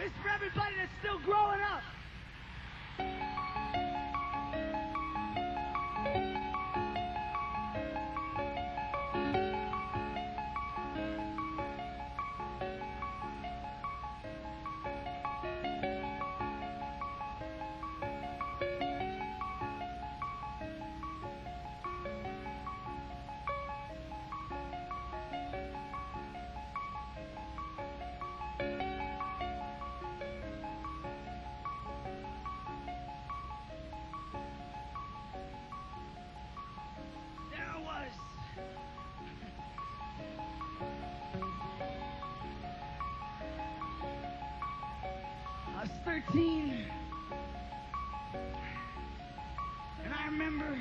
this for everybody that's still growing up. I was 13, and I remember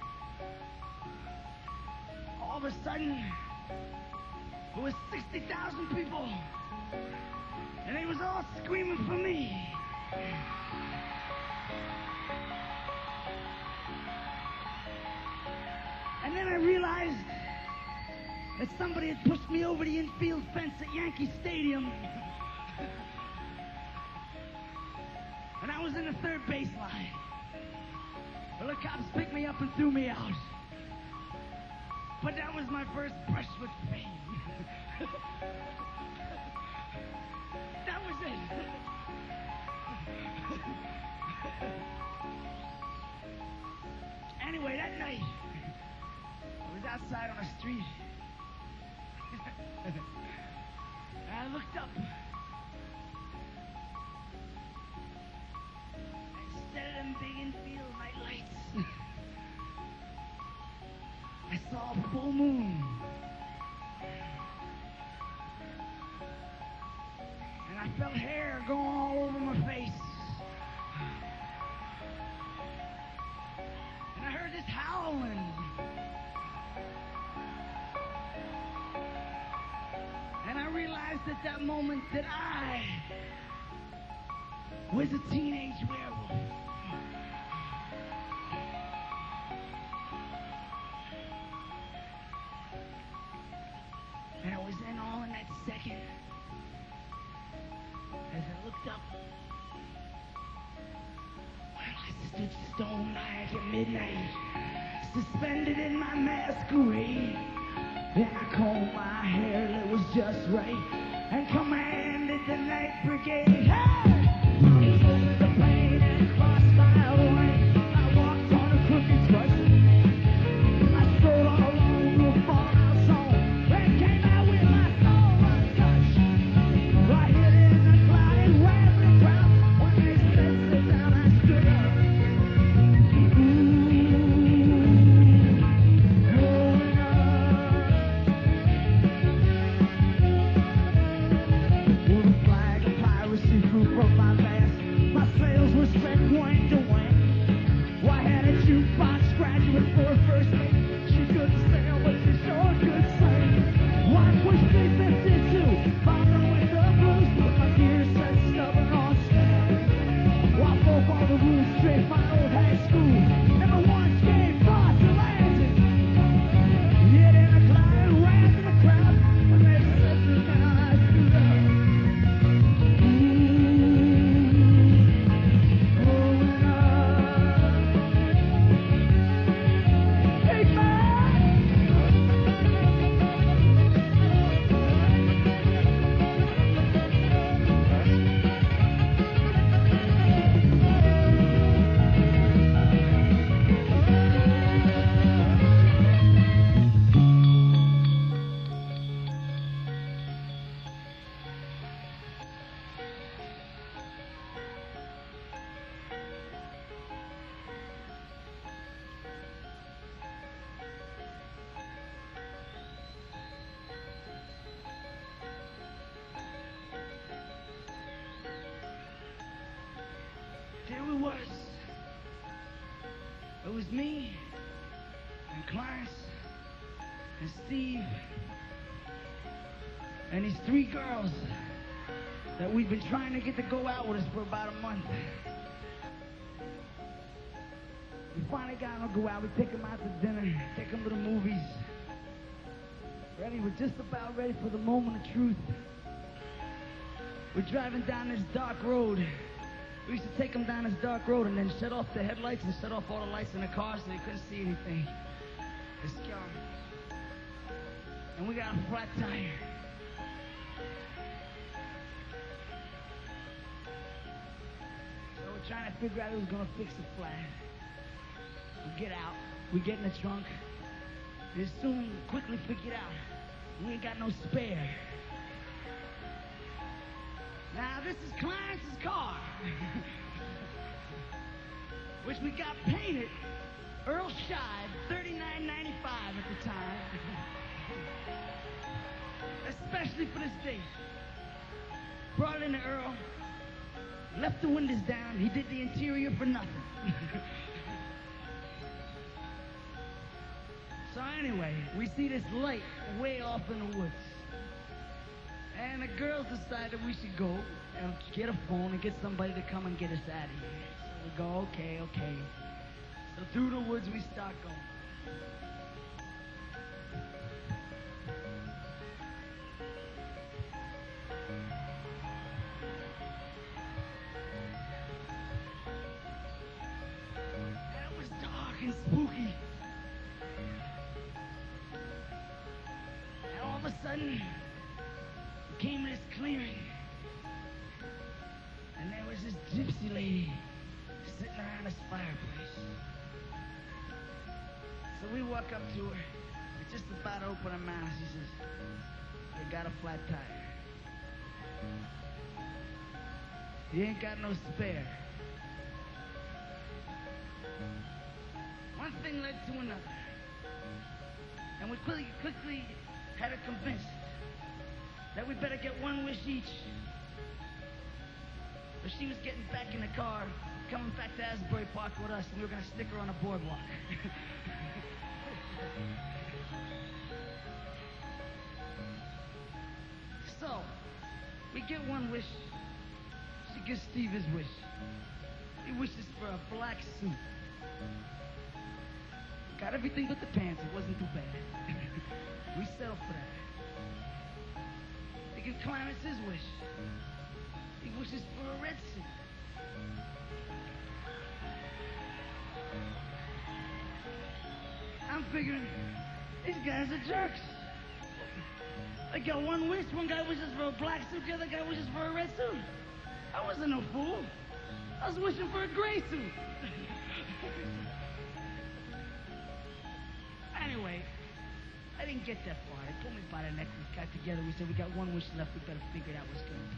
all of a sudden there was 60,000 people, and they was all screaming for me. And then I realized that somebody had pushed me over the infield fence at Yankee Stadium. And I was in the third baseline. Well, the cops picked me up and threw me out. But that was my first brush with fame. That was it. Anyway, that night, I was outside on the street. And I looked up. Instead of them big infield night lights, I saw a full moon. And I felt hair go all over my face. And I heard this howling. And I realized at that moment that I was a teenage werewolf. And I was in all in that second as I looked up. Well, I stood stone-like at midnight, suspended in my masquerade. Then I combed my hair till it was just right and commanded the night brigade. Hey! I was over the plain and crossed my way. I walked on a crooked trust. I strode all along to a farmhouse home and came out with my soul untouched. I hid in the clouded, rambling crowd. When they said sit down, I stood up. Growing up. With a flag of piracy flew from my vest. My sails were spread wing to wing. Well, I had a jukebox graduate for a first mate. She couldn't sail, but she sure could sing. Wife was 352, bombing with the blues, but my gear set stubborn on stand. While broke all the rules straight my old high school. Never once gave thought to landing. Yet in a cloud, ran to the crowd. When they set me down, I stood up. Growing up. Big man! There it was. It was me and Clarence and Steve and these three girls that we've been trying to get to go out with us for about a month. We finally got them to go out. We take them out to dinner, take them to the movies. Ready? We're just about ready for the moment of truth. We're driving down this dark road. We used to take them down this dark road and then shut off the headlights and shut off all the lights in the car so they couldn't see anything. It's scary. And we got a flat tire. So we're trying to figure out who's gonna fix the flat. We get out, we get in the trunk, and soon quickly figure out we ain't got no spare. Now this is Clarence's car, which we got painted Earl Shive, $39.95 at the time, especially for this day. Brought it into Earl, left the windows down. He did the interior for nothing. So anyway, we see this light way off in the woods. And the girls decided we should go and get a phone and get somebody to come and get us out of here. So we go, okay. So through the woods we start going. And it was dark and spooky. And all of a sudden, came to this clearing, and there was this gypsy lady sitting around this fireplace. So we walk up to her, and just about to open her mouth, she says, "You got a flat tire. You ain't got no spare." One thing led to another, and we quickly had her convinced that we better get one wish each. But she was getting back in the car, coming back to Asbury Park with us, and we were going to stick her on a boardwalk. So, we get one wish. She gives Steve his wish. He wishes for a black suit. Got everything but the pants. It wasn't too bad. We settled for that. They give Clarence his wish. He wishes for a red suit. I'm figuring these guys are jerks. They got one wish. One guy wishes for a black suit. The other guy wishes for a red suit. I wasn't no fool. I was wishing for a gray suit. Anyway, I didn't get that far. They pulled me by the neck. We got together. We said, we got one wish left. We better figure out what's going on.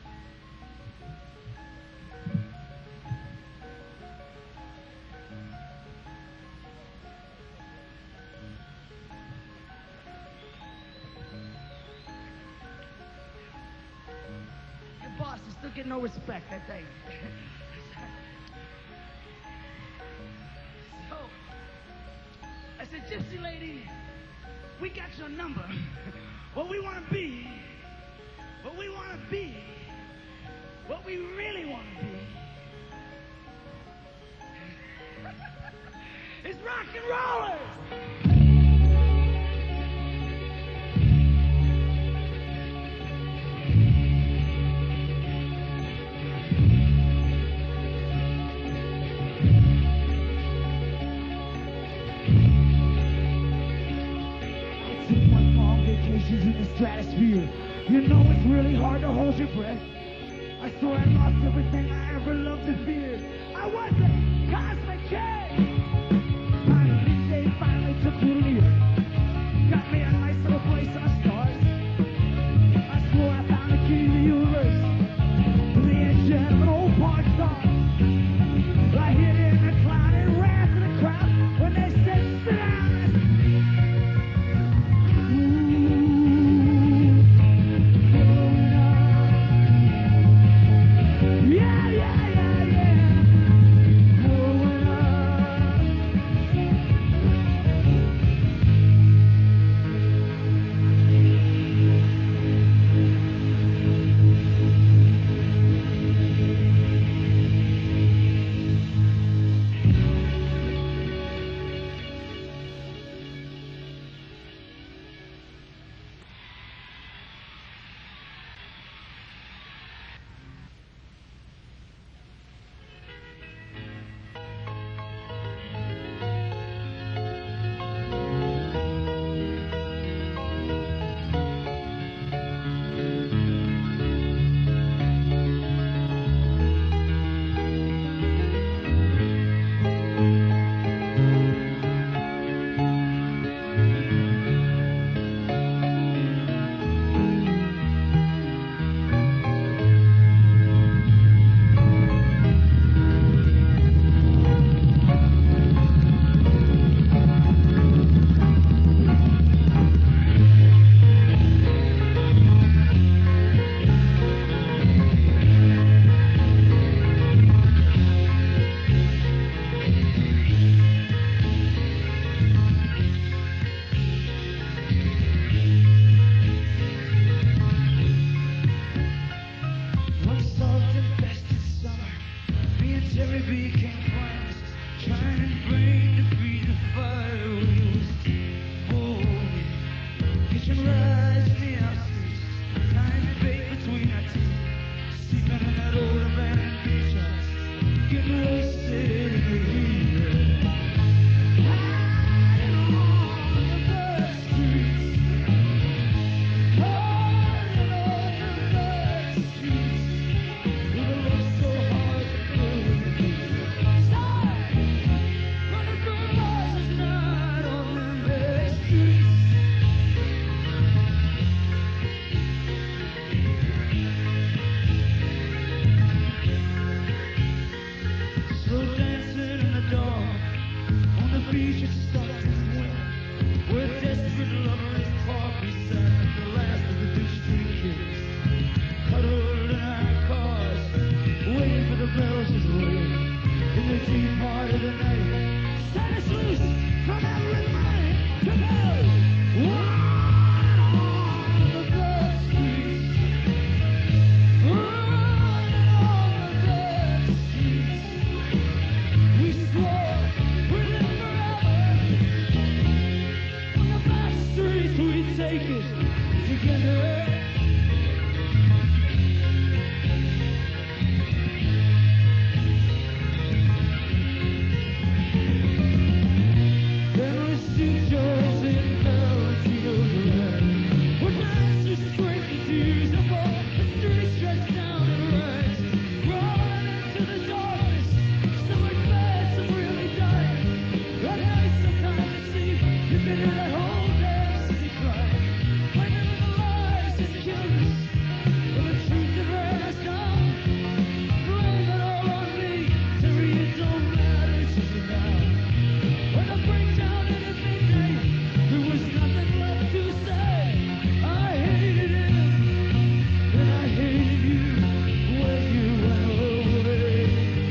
Your boss is still getting no respect, I tell you. So, I said, Gypsy lady, we got your number. What we want to be, what we really want to be, is rock and rollers. In the stratosphere, you know it's really hard to hold your breath. I swore I lost everything I ever loved and feared. I was a cosmic kid. Finally, they finally took me to you. Got me a nice little place on the stars. I swore I found the key to the universe. To the engine of an old porn star. I hid in the cloud and ran to the crowd when they said, sit down. Frustration rises in the outskirts. Time and fate between our teeth. Sleeping in that old abandoned beach house. Getting wasted in the heat. Hiding on the back streets. Hiding on the back streets. With a love so hard to prove. Side from the horizon's night on the back streets. Slow dancing in the dark on the beach at Stockton's Point, where desperate lovers talk beside the last of the Beach Street kids, cuddled in our cars, waiting for the bells to ring in the deep heart of the night. Set us loose from every mind to go wild on the back streets. Wild on the back streets. We swore we'd live forever. On the back streets we take it together. Then we shoot yours in Valentino's red. We're dancers breaking tears above the street stretched down and rise. Rolling into the darkness. Some are glad, some really died. At night sometimes it seems you can hear that whole damn city cry. Fighting with the lies that killed us. For the truth that ran us down. Blame it all on me. Terry, it don't matter to me now. When the breakdown in the midnight, there was nothing left to say. I hated him, and I hated you when you went away.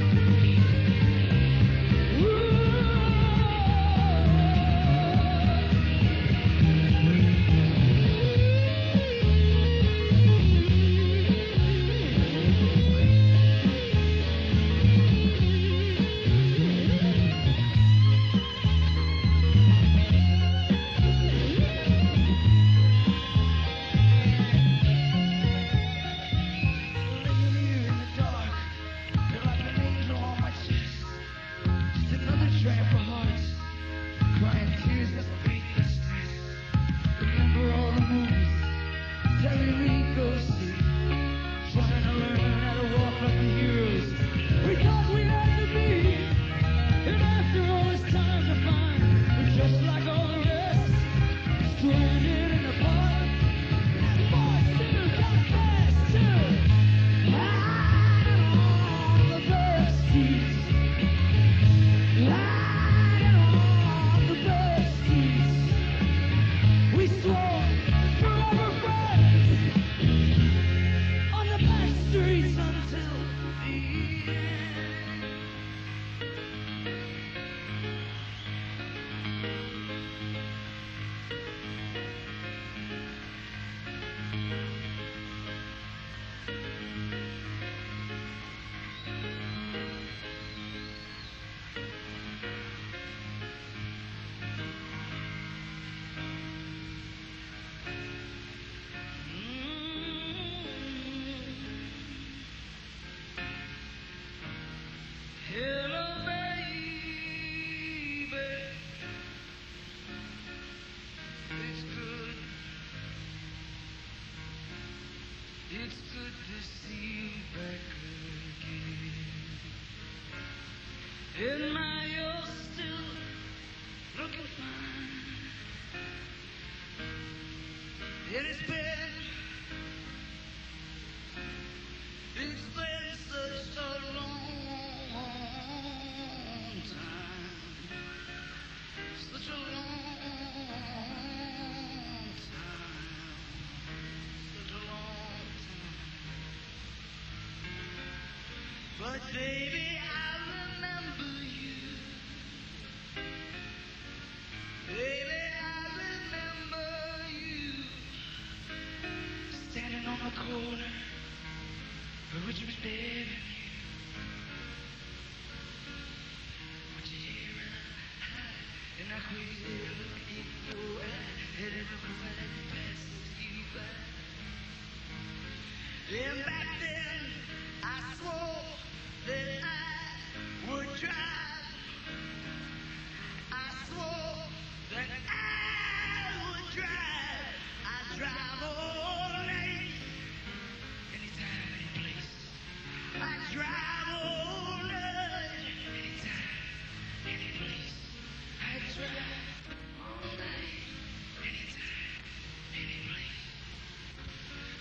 Laying here in the dark, you're like an angel on my chest. Just another tramp for hearts, crying tears that break the stress. Remember all the movies Terry Lee goes see, trying to learn how to walk like the heroes we thought we had to be. And after all this time to find, we're just like all the rest, stranded in the park. Boys too got fast too. Hiding on the back streets. Hiding on the back streets. We swore forever friends on the back streets until the end. Hello, baby. It's good. It's good to see you back again. And now you're still looking fine. And it's been such a long time. Such a long time. Such a long time. But baby, I remember you. Baby, I remember you. Standing on the corner, which was begging you. But you hear her, and I crazy look in your eye, and everywhere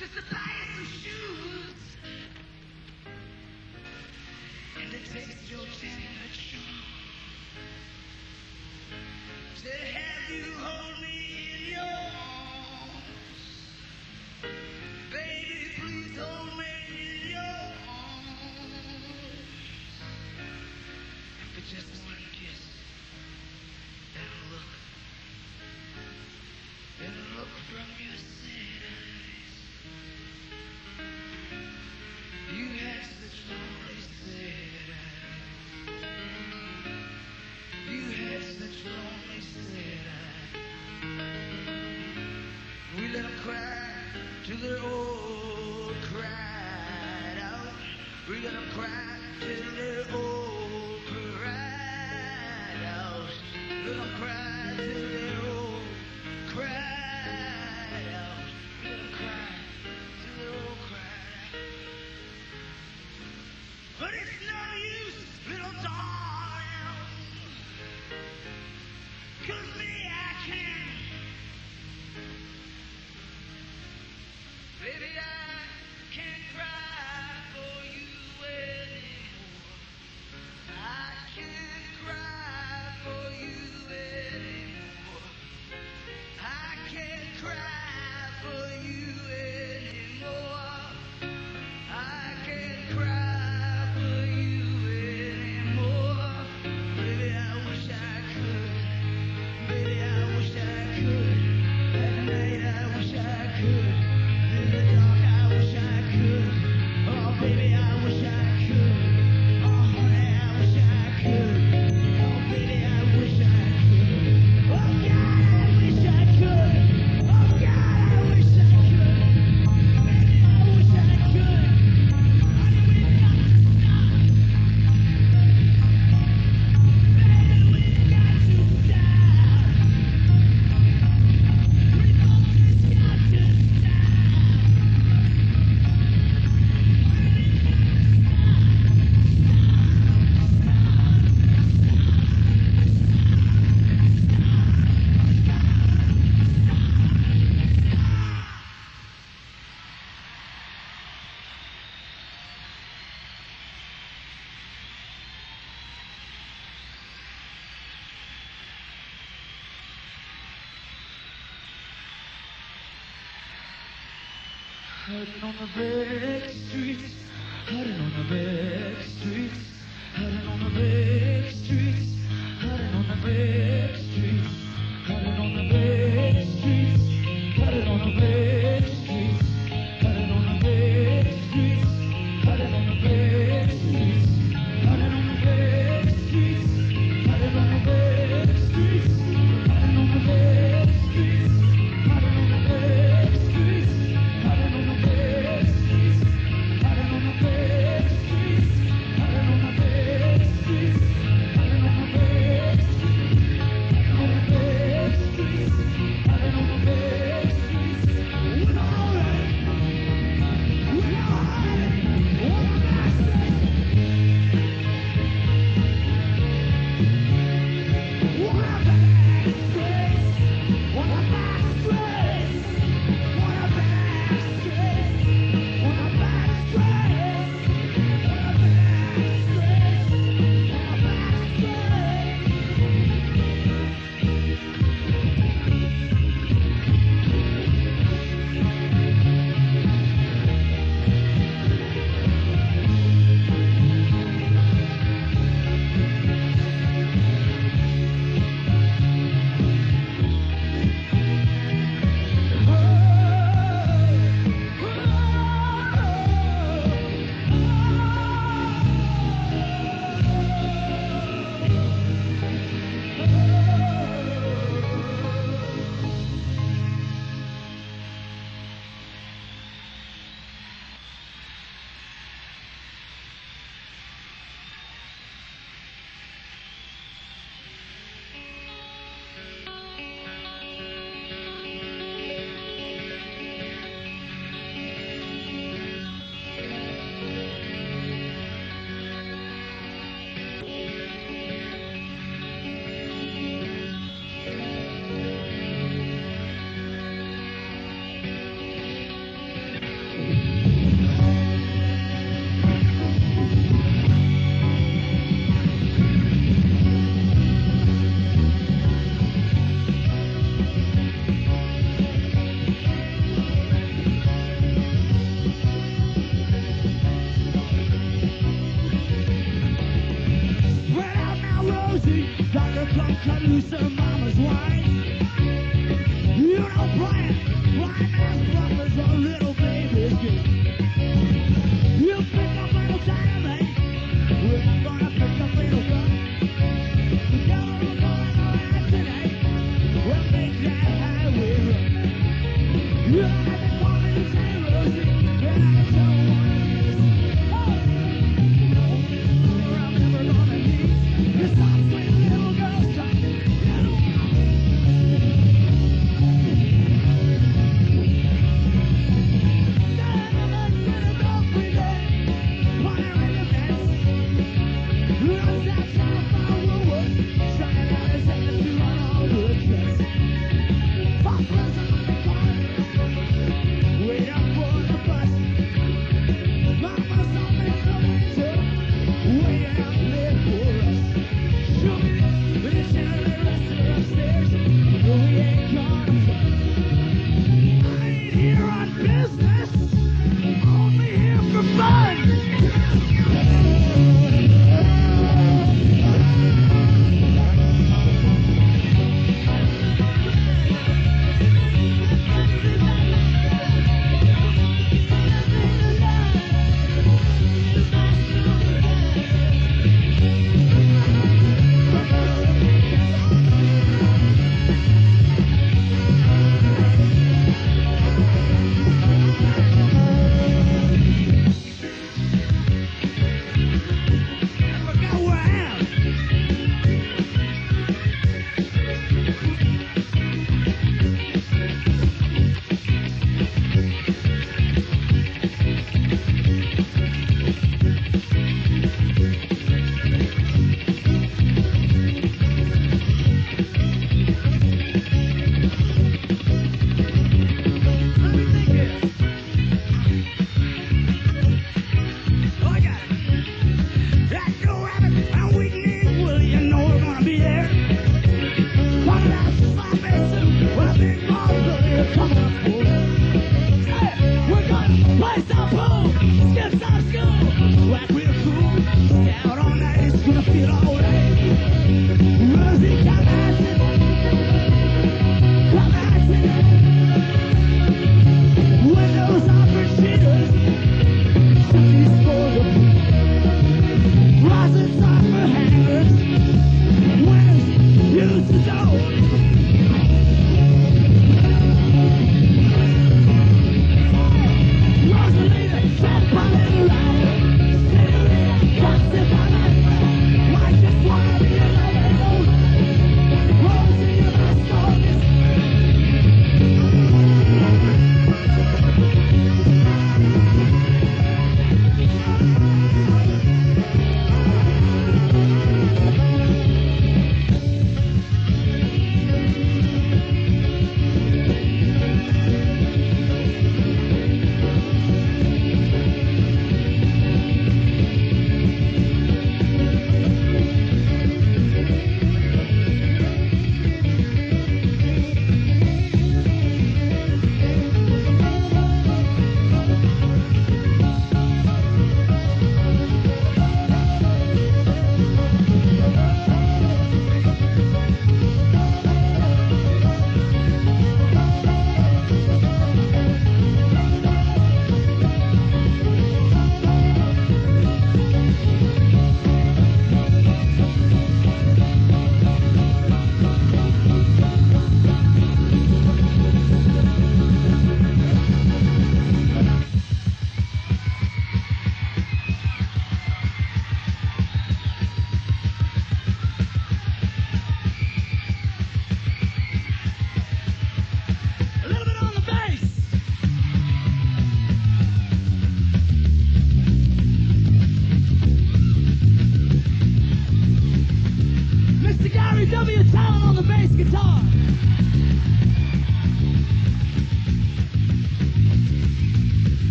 just to buy you some shoes and to taste your temperature, to have you hold me in your arms. Baby, please hold me in your arms. And for just one kiss, and look from your sad eyes. You had such lonely sad eyes. You had such lonely sad eyes. We let them cry till they're all cried out. We let them cry till they're all cried out. Let them cry till they're all cried out. Let them cry till they're all cried out. But it's no use, little darling, 'cause me, I can't. Baby, I can't cry for you anymore. I can't cry for you anymore. I can't cry for you anymore. I can't cry for you anymore. Baby, I wish I could. Baby, I wish I could. At night, I wish I could. In the dark, I wish I could. Oh, baby, I wish I could. Oh, honey, I wish I could. Oh, baby, I wish I could. Oh, God, I wish I could. Oh, God, I wish I could. Baby, I wish I could. Honey, we got to stop. Baby, we got to stop. We always got to stop. Hiding on the back streets, hiding on the back streets, hiding on the back streets, hiding on the back streets, hiding on the back streets, hiding on the back streets, hiding on the back streets, hiding on the back streets, hiding on the back streets, hiding on the back streets, hiding on the back streets, hiding on the back streets. Who's their mama's wife? You know Brian has brothers or little babies. You pick up little dynamite. We're gonna pick up little gun. Together we're going around tonight. We'll make that highway run. You know I've been calling you St. Rosie, and I don't want to miss. Oh! I'm never gonna need your soft, sweet little girl son.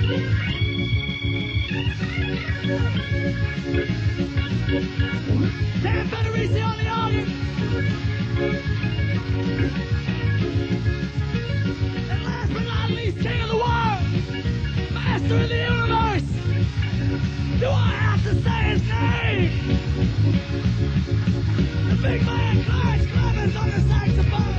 Dan Federici on the organ. And last but not least, king of the world, master of the universe. Do I have to say his name? The big man, Clarence Clemens on the saxophone.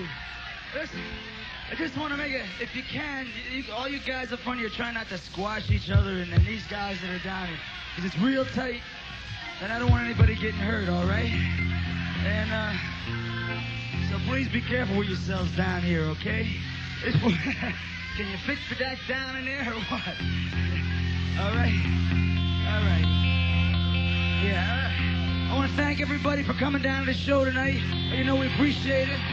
Listen, I just want to make it, if you can, all you guys up front here, try not to squash each other, and then these guys that are down here, because it's real tight, and I don't want anybody getting hurt, all right? And, so please be careful with yourselves down here, okay? Can you fit that down in there, or what? All right? All right. Yeah, I want to thank everybody for coming down to the show tonight. You know, we appreciate it.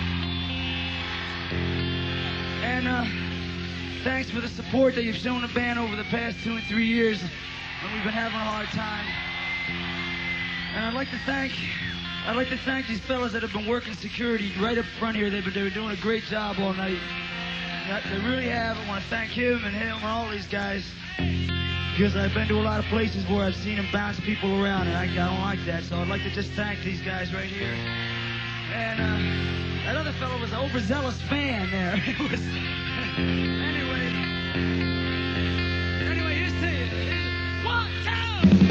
And thanks for the support that you've shown the band over the past 2 and 3 years when we've been having a hard time. And I'd like to thank these fellas that have been working security right up front here. They were doing a great job all night. They really have. I want to thank him and all these guys, because I've been to a lot of places where I've seen them bounce people around, and I don't like that. So I'd like to just thank these guys right here. And that other fellow was an overzealous fan there. It was anyway, here's to you. 1, 2.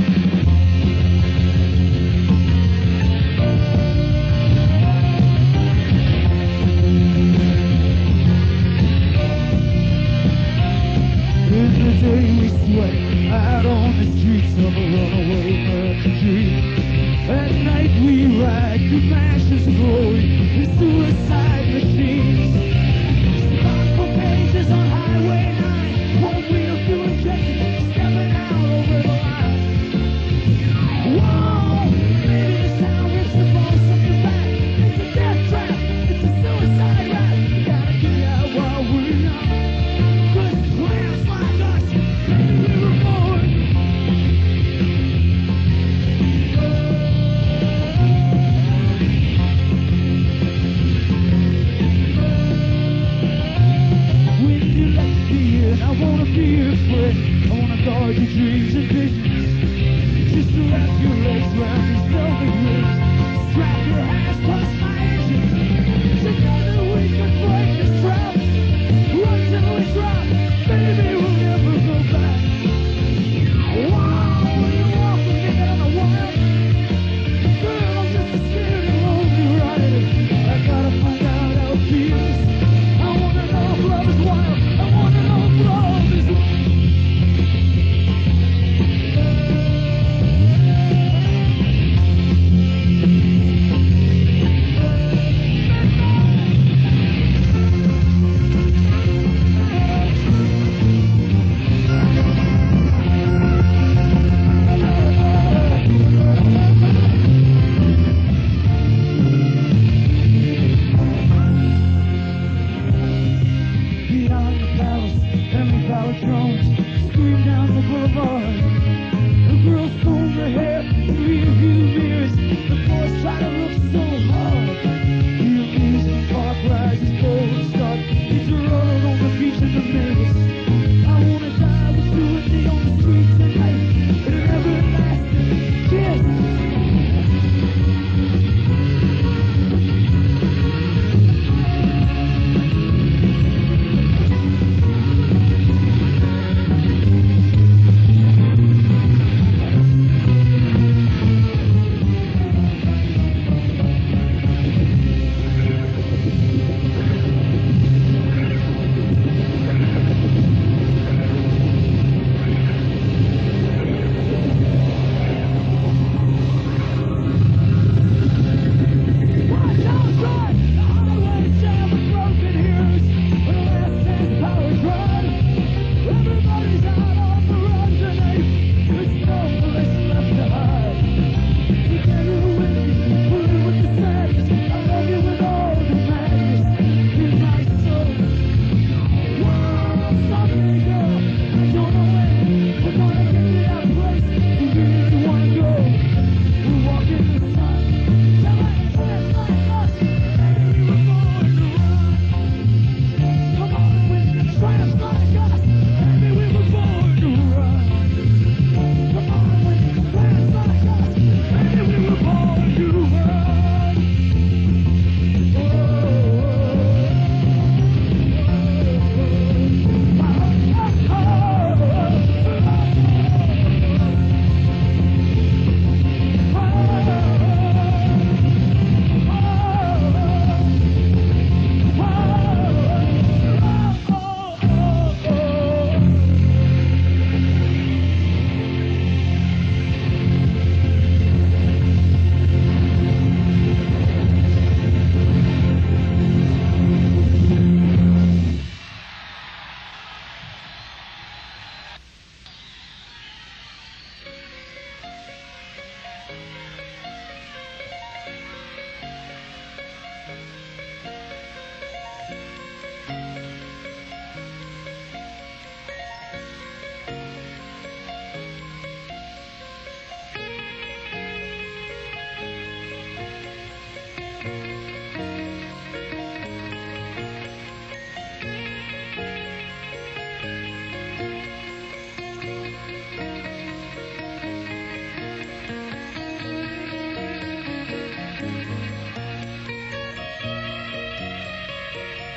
It's the day we sweat out on the streets of a runaway country. At night we ride through fashions of glory and suicide machines. Thoughtful pages on Highway 9, one wheel to injection, stepping out over the line. Whoa, maybe the sound rips the bones of your back. It's a death trap, it's a suicide rap. You gotta get out while we're young. Good plans like us, maybe we were born. When you let me in, I wanna be your friend. I wanna guard your dreams and visions. Just to wrap your legs around these velvet ribs. Strap your hands past my engine. Together we can break this trap. Run till we drop. Baby, we'll never go back. Wow, you walk with me down the wild. Girl, I'm just a scared and lonely rider. I gotta find out how it feels. I wanna know if love is wild. I wanna know if love is wild. Beyond the palace, and the drones scream down the boulevard. The girls comb their hair in rearview mirrors. The boys try to look so hard. The amusement park rises cold and stark. It's a road on the beach in the mirrors. I wanna die with you and me on the streets tonight. An everlasting kiss.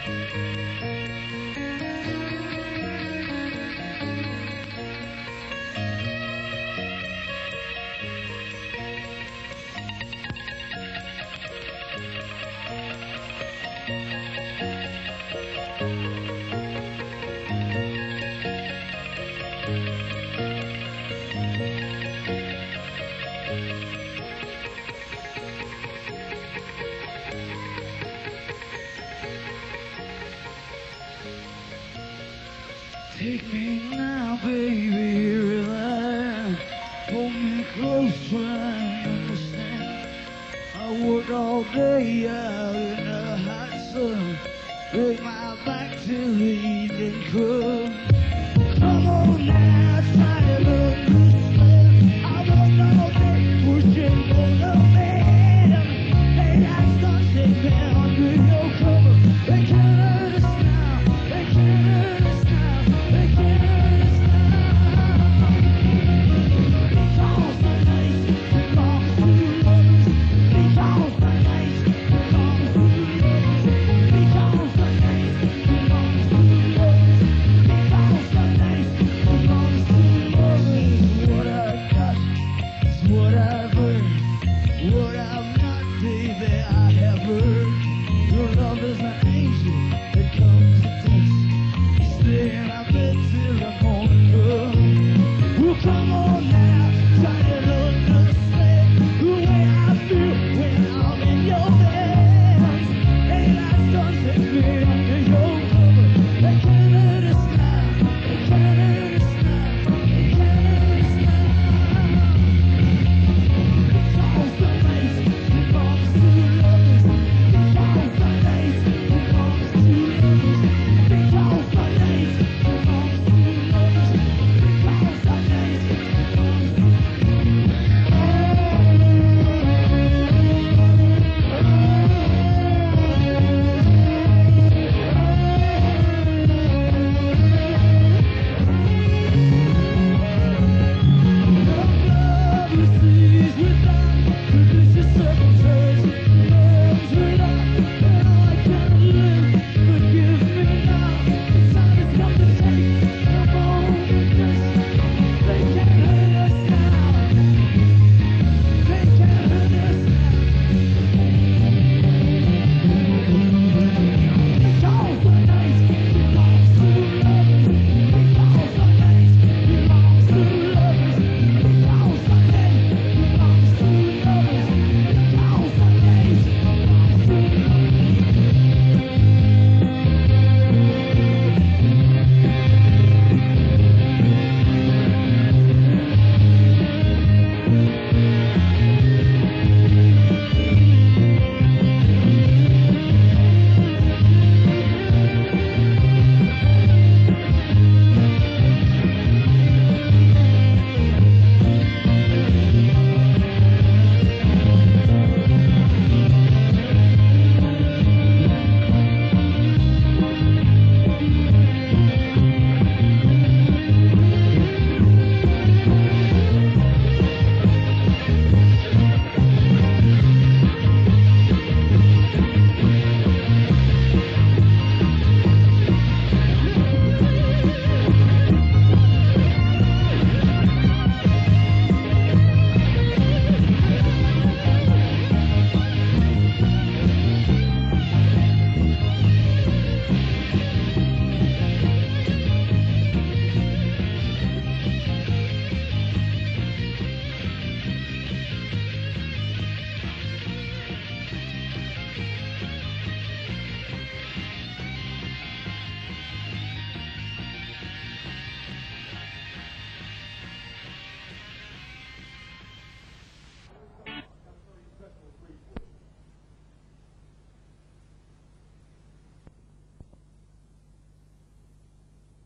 Take me now, baby, relax. Hold me close, try and understand. I work all day out in the hot sun. Break my back till the evening comes.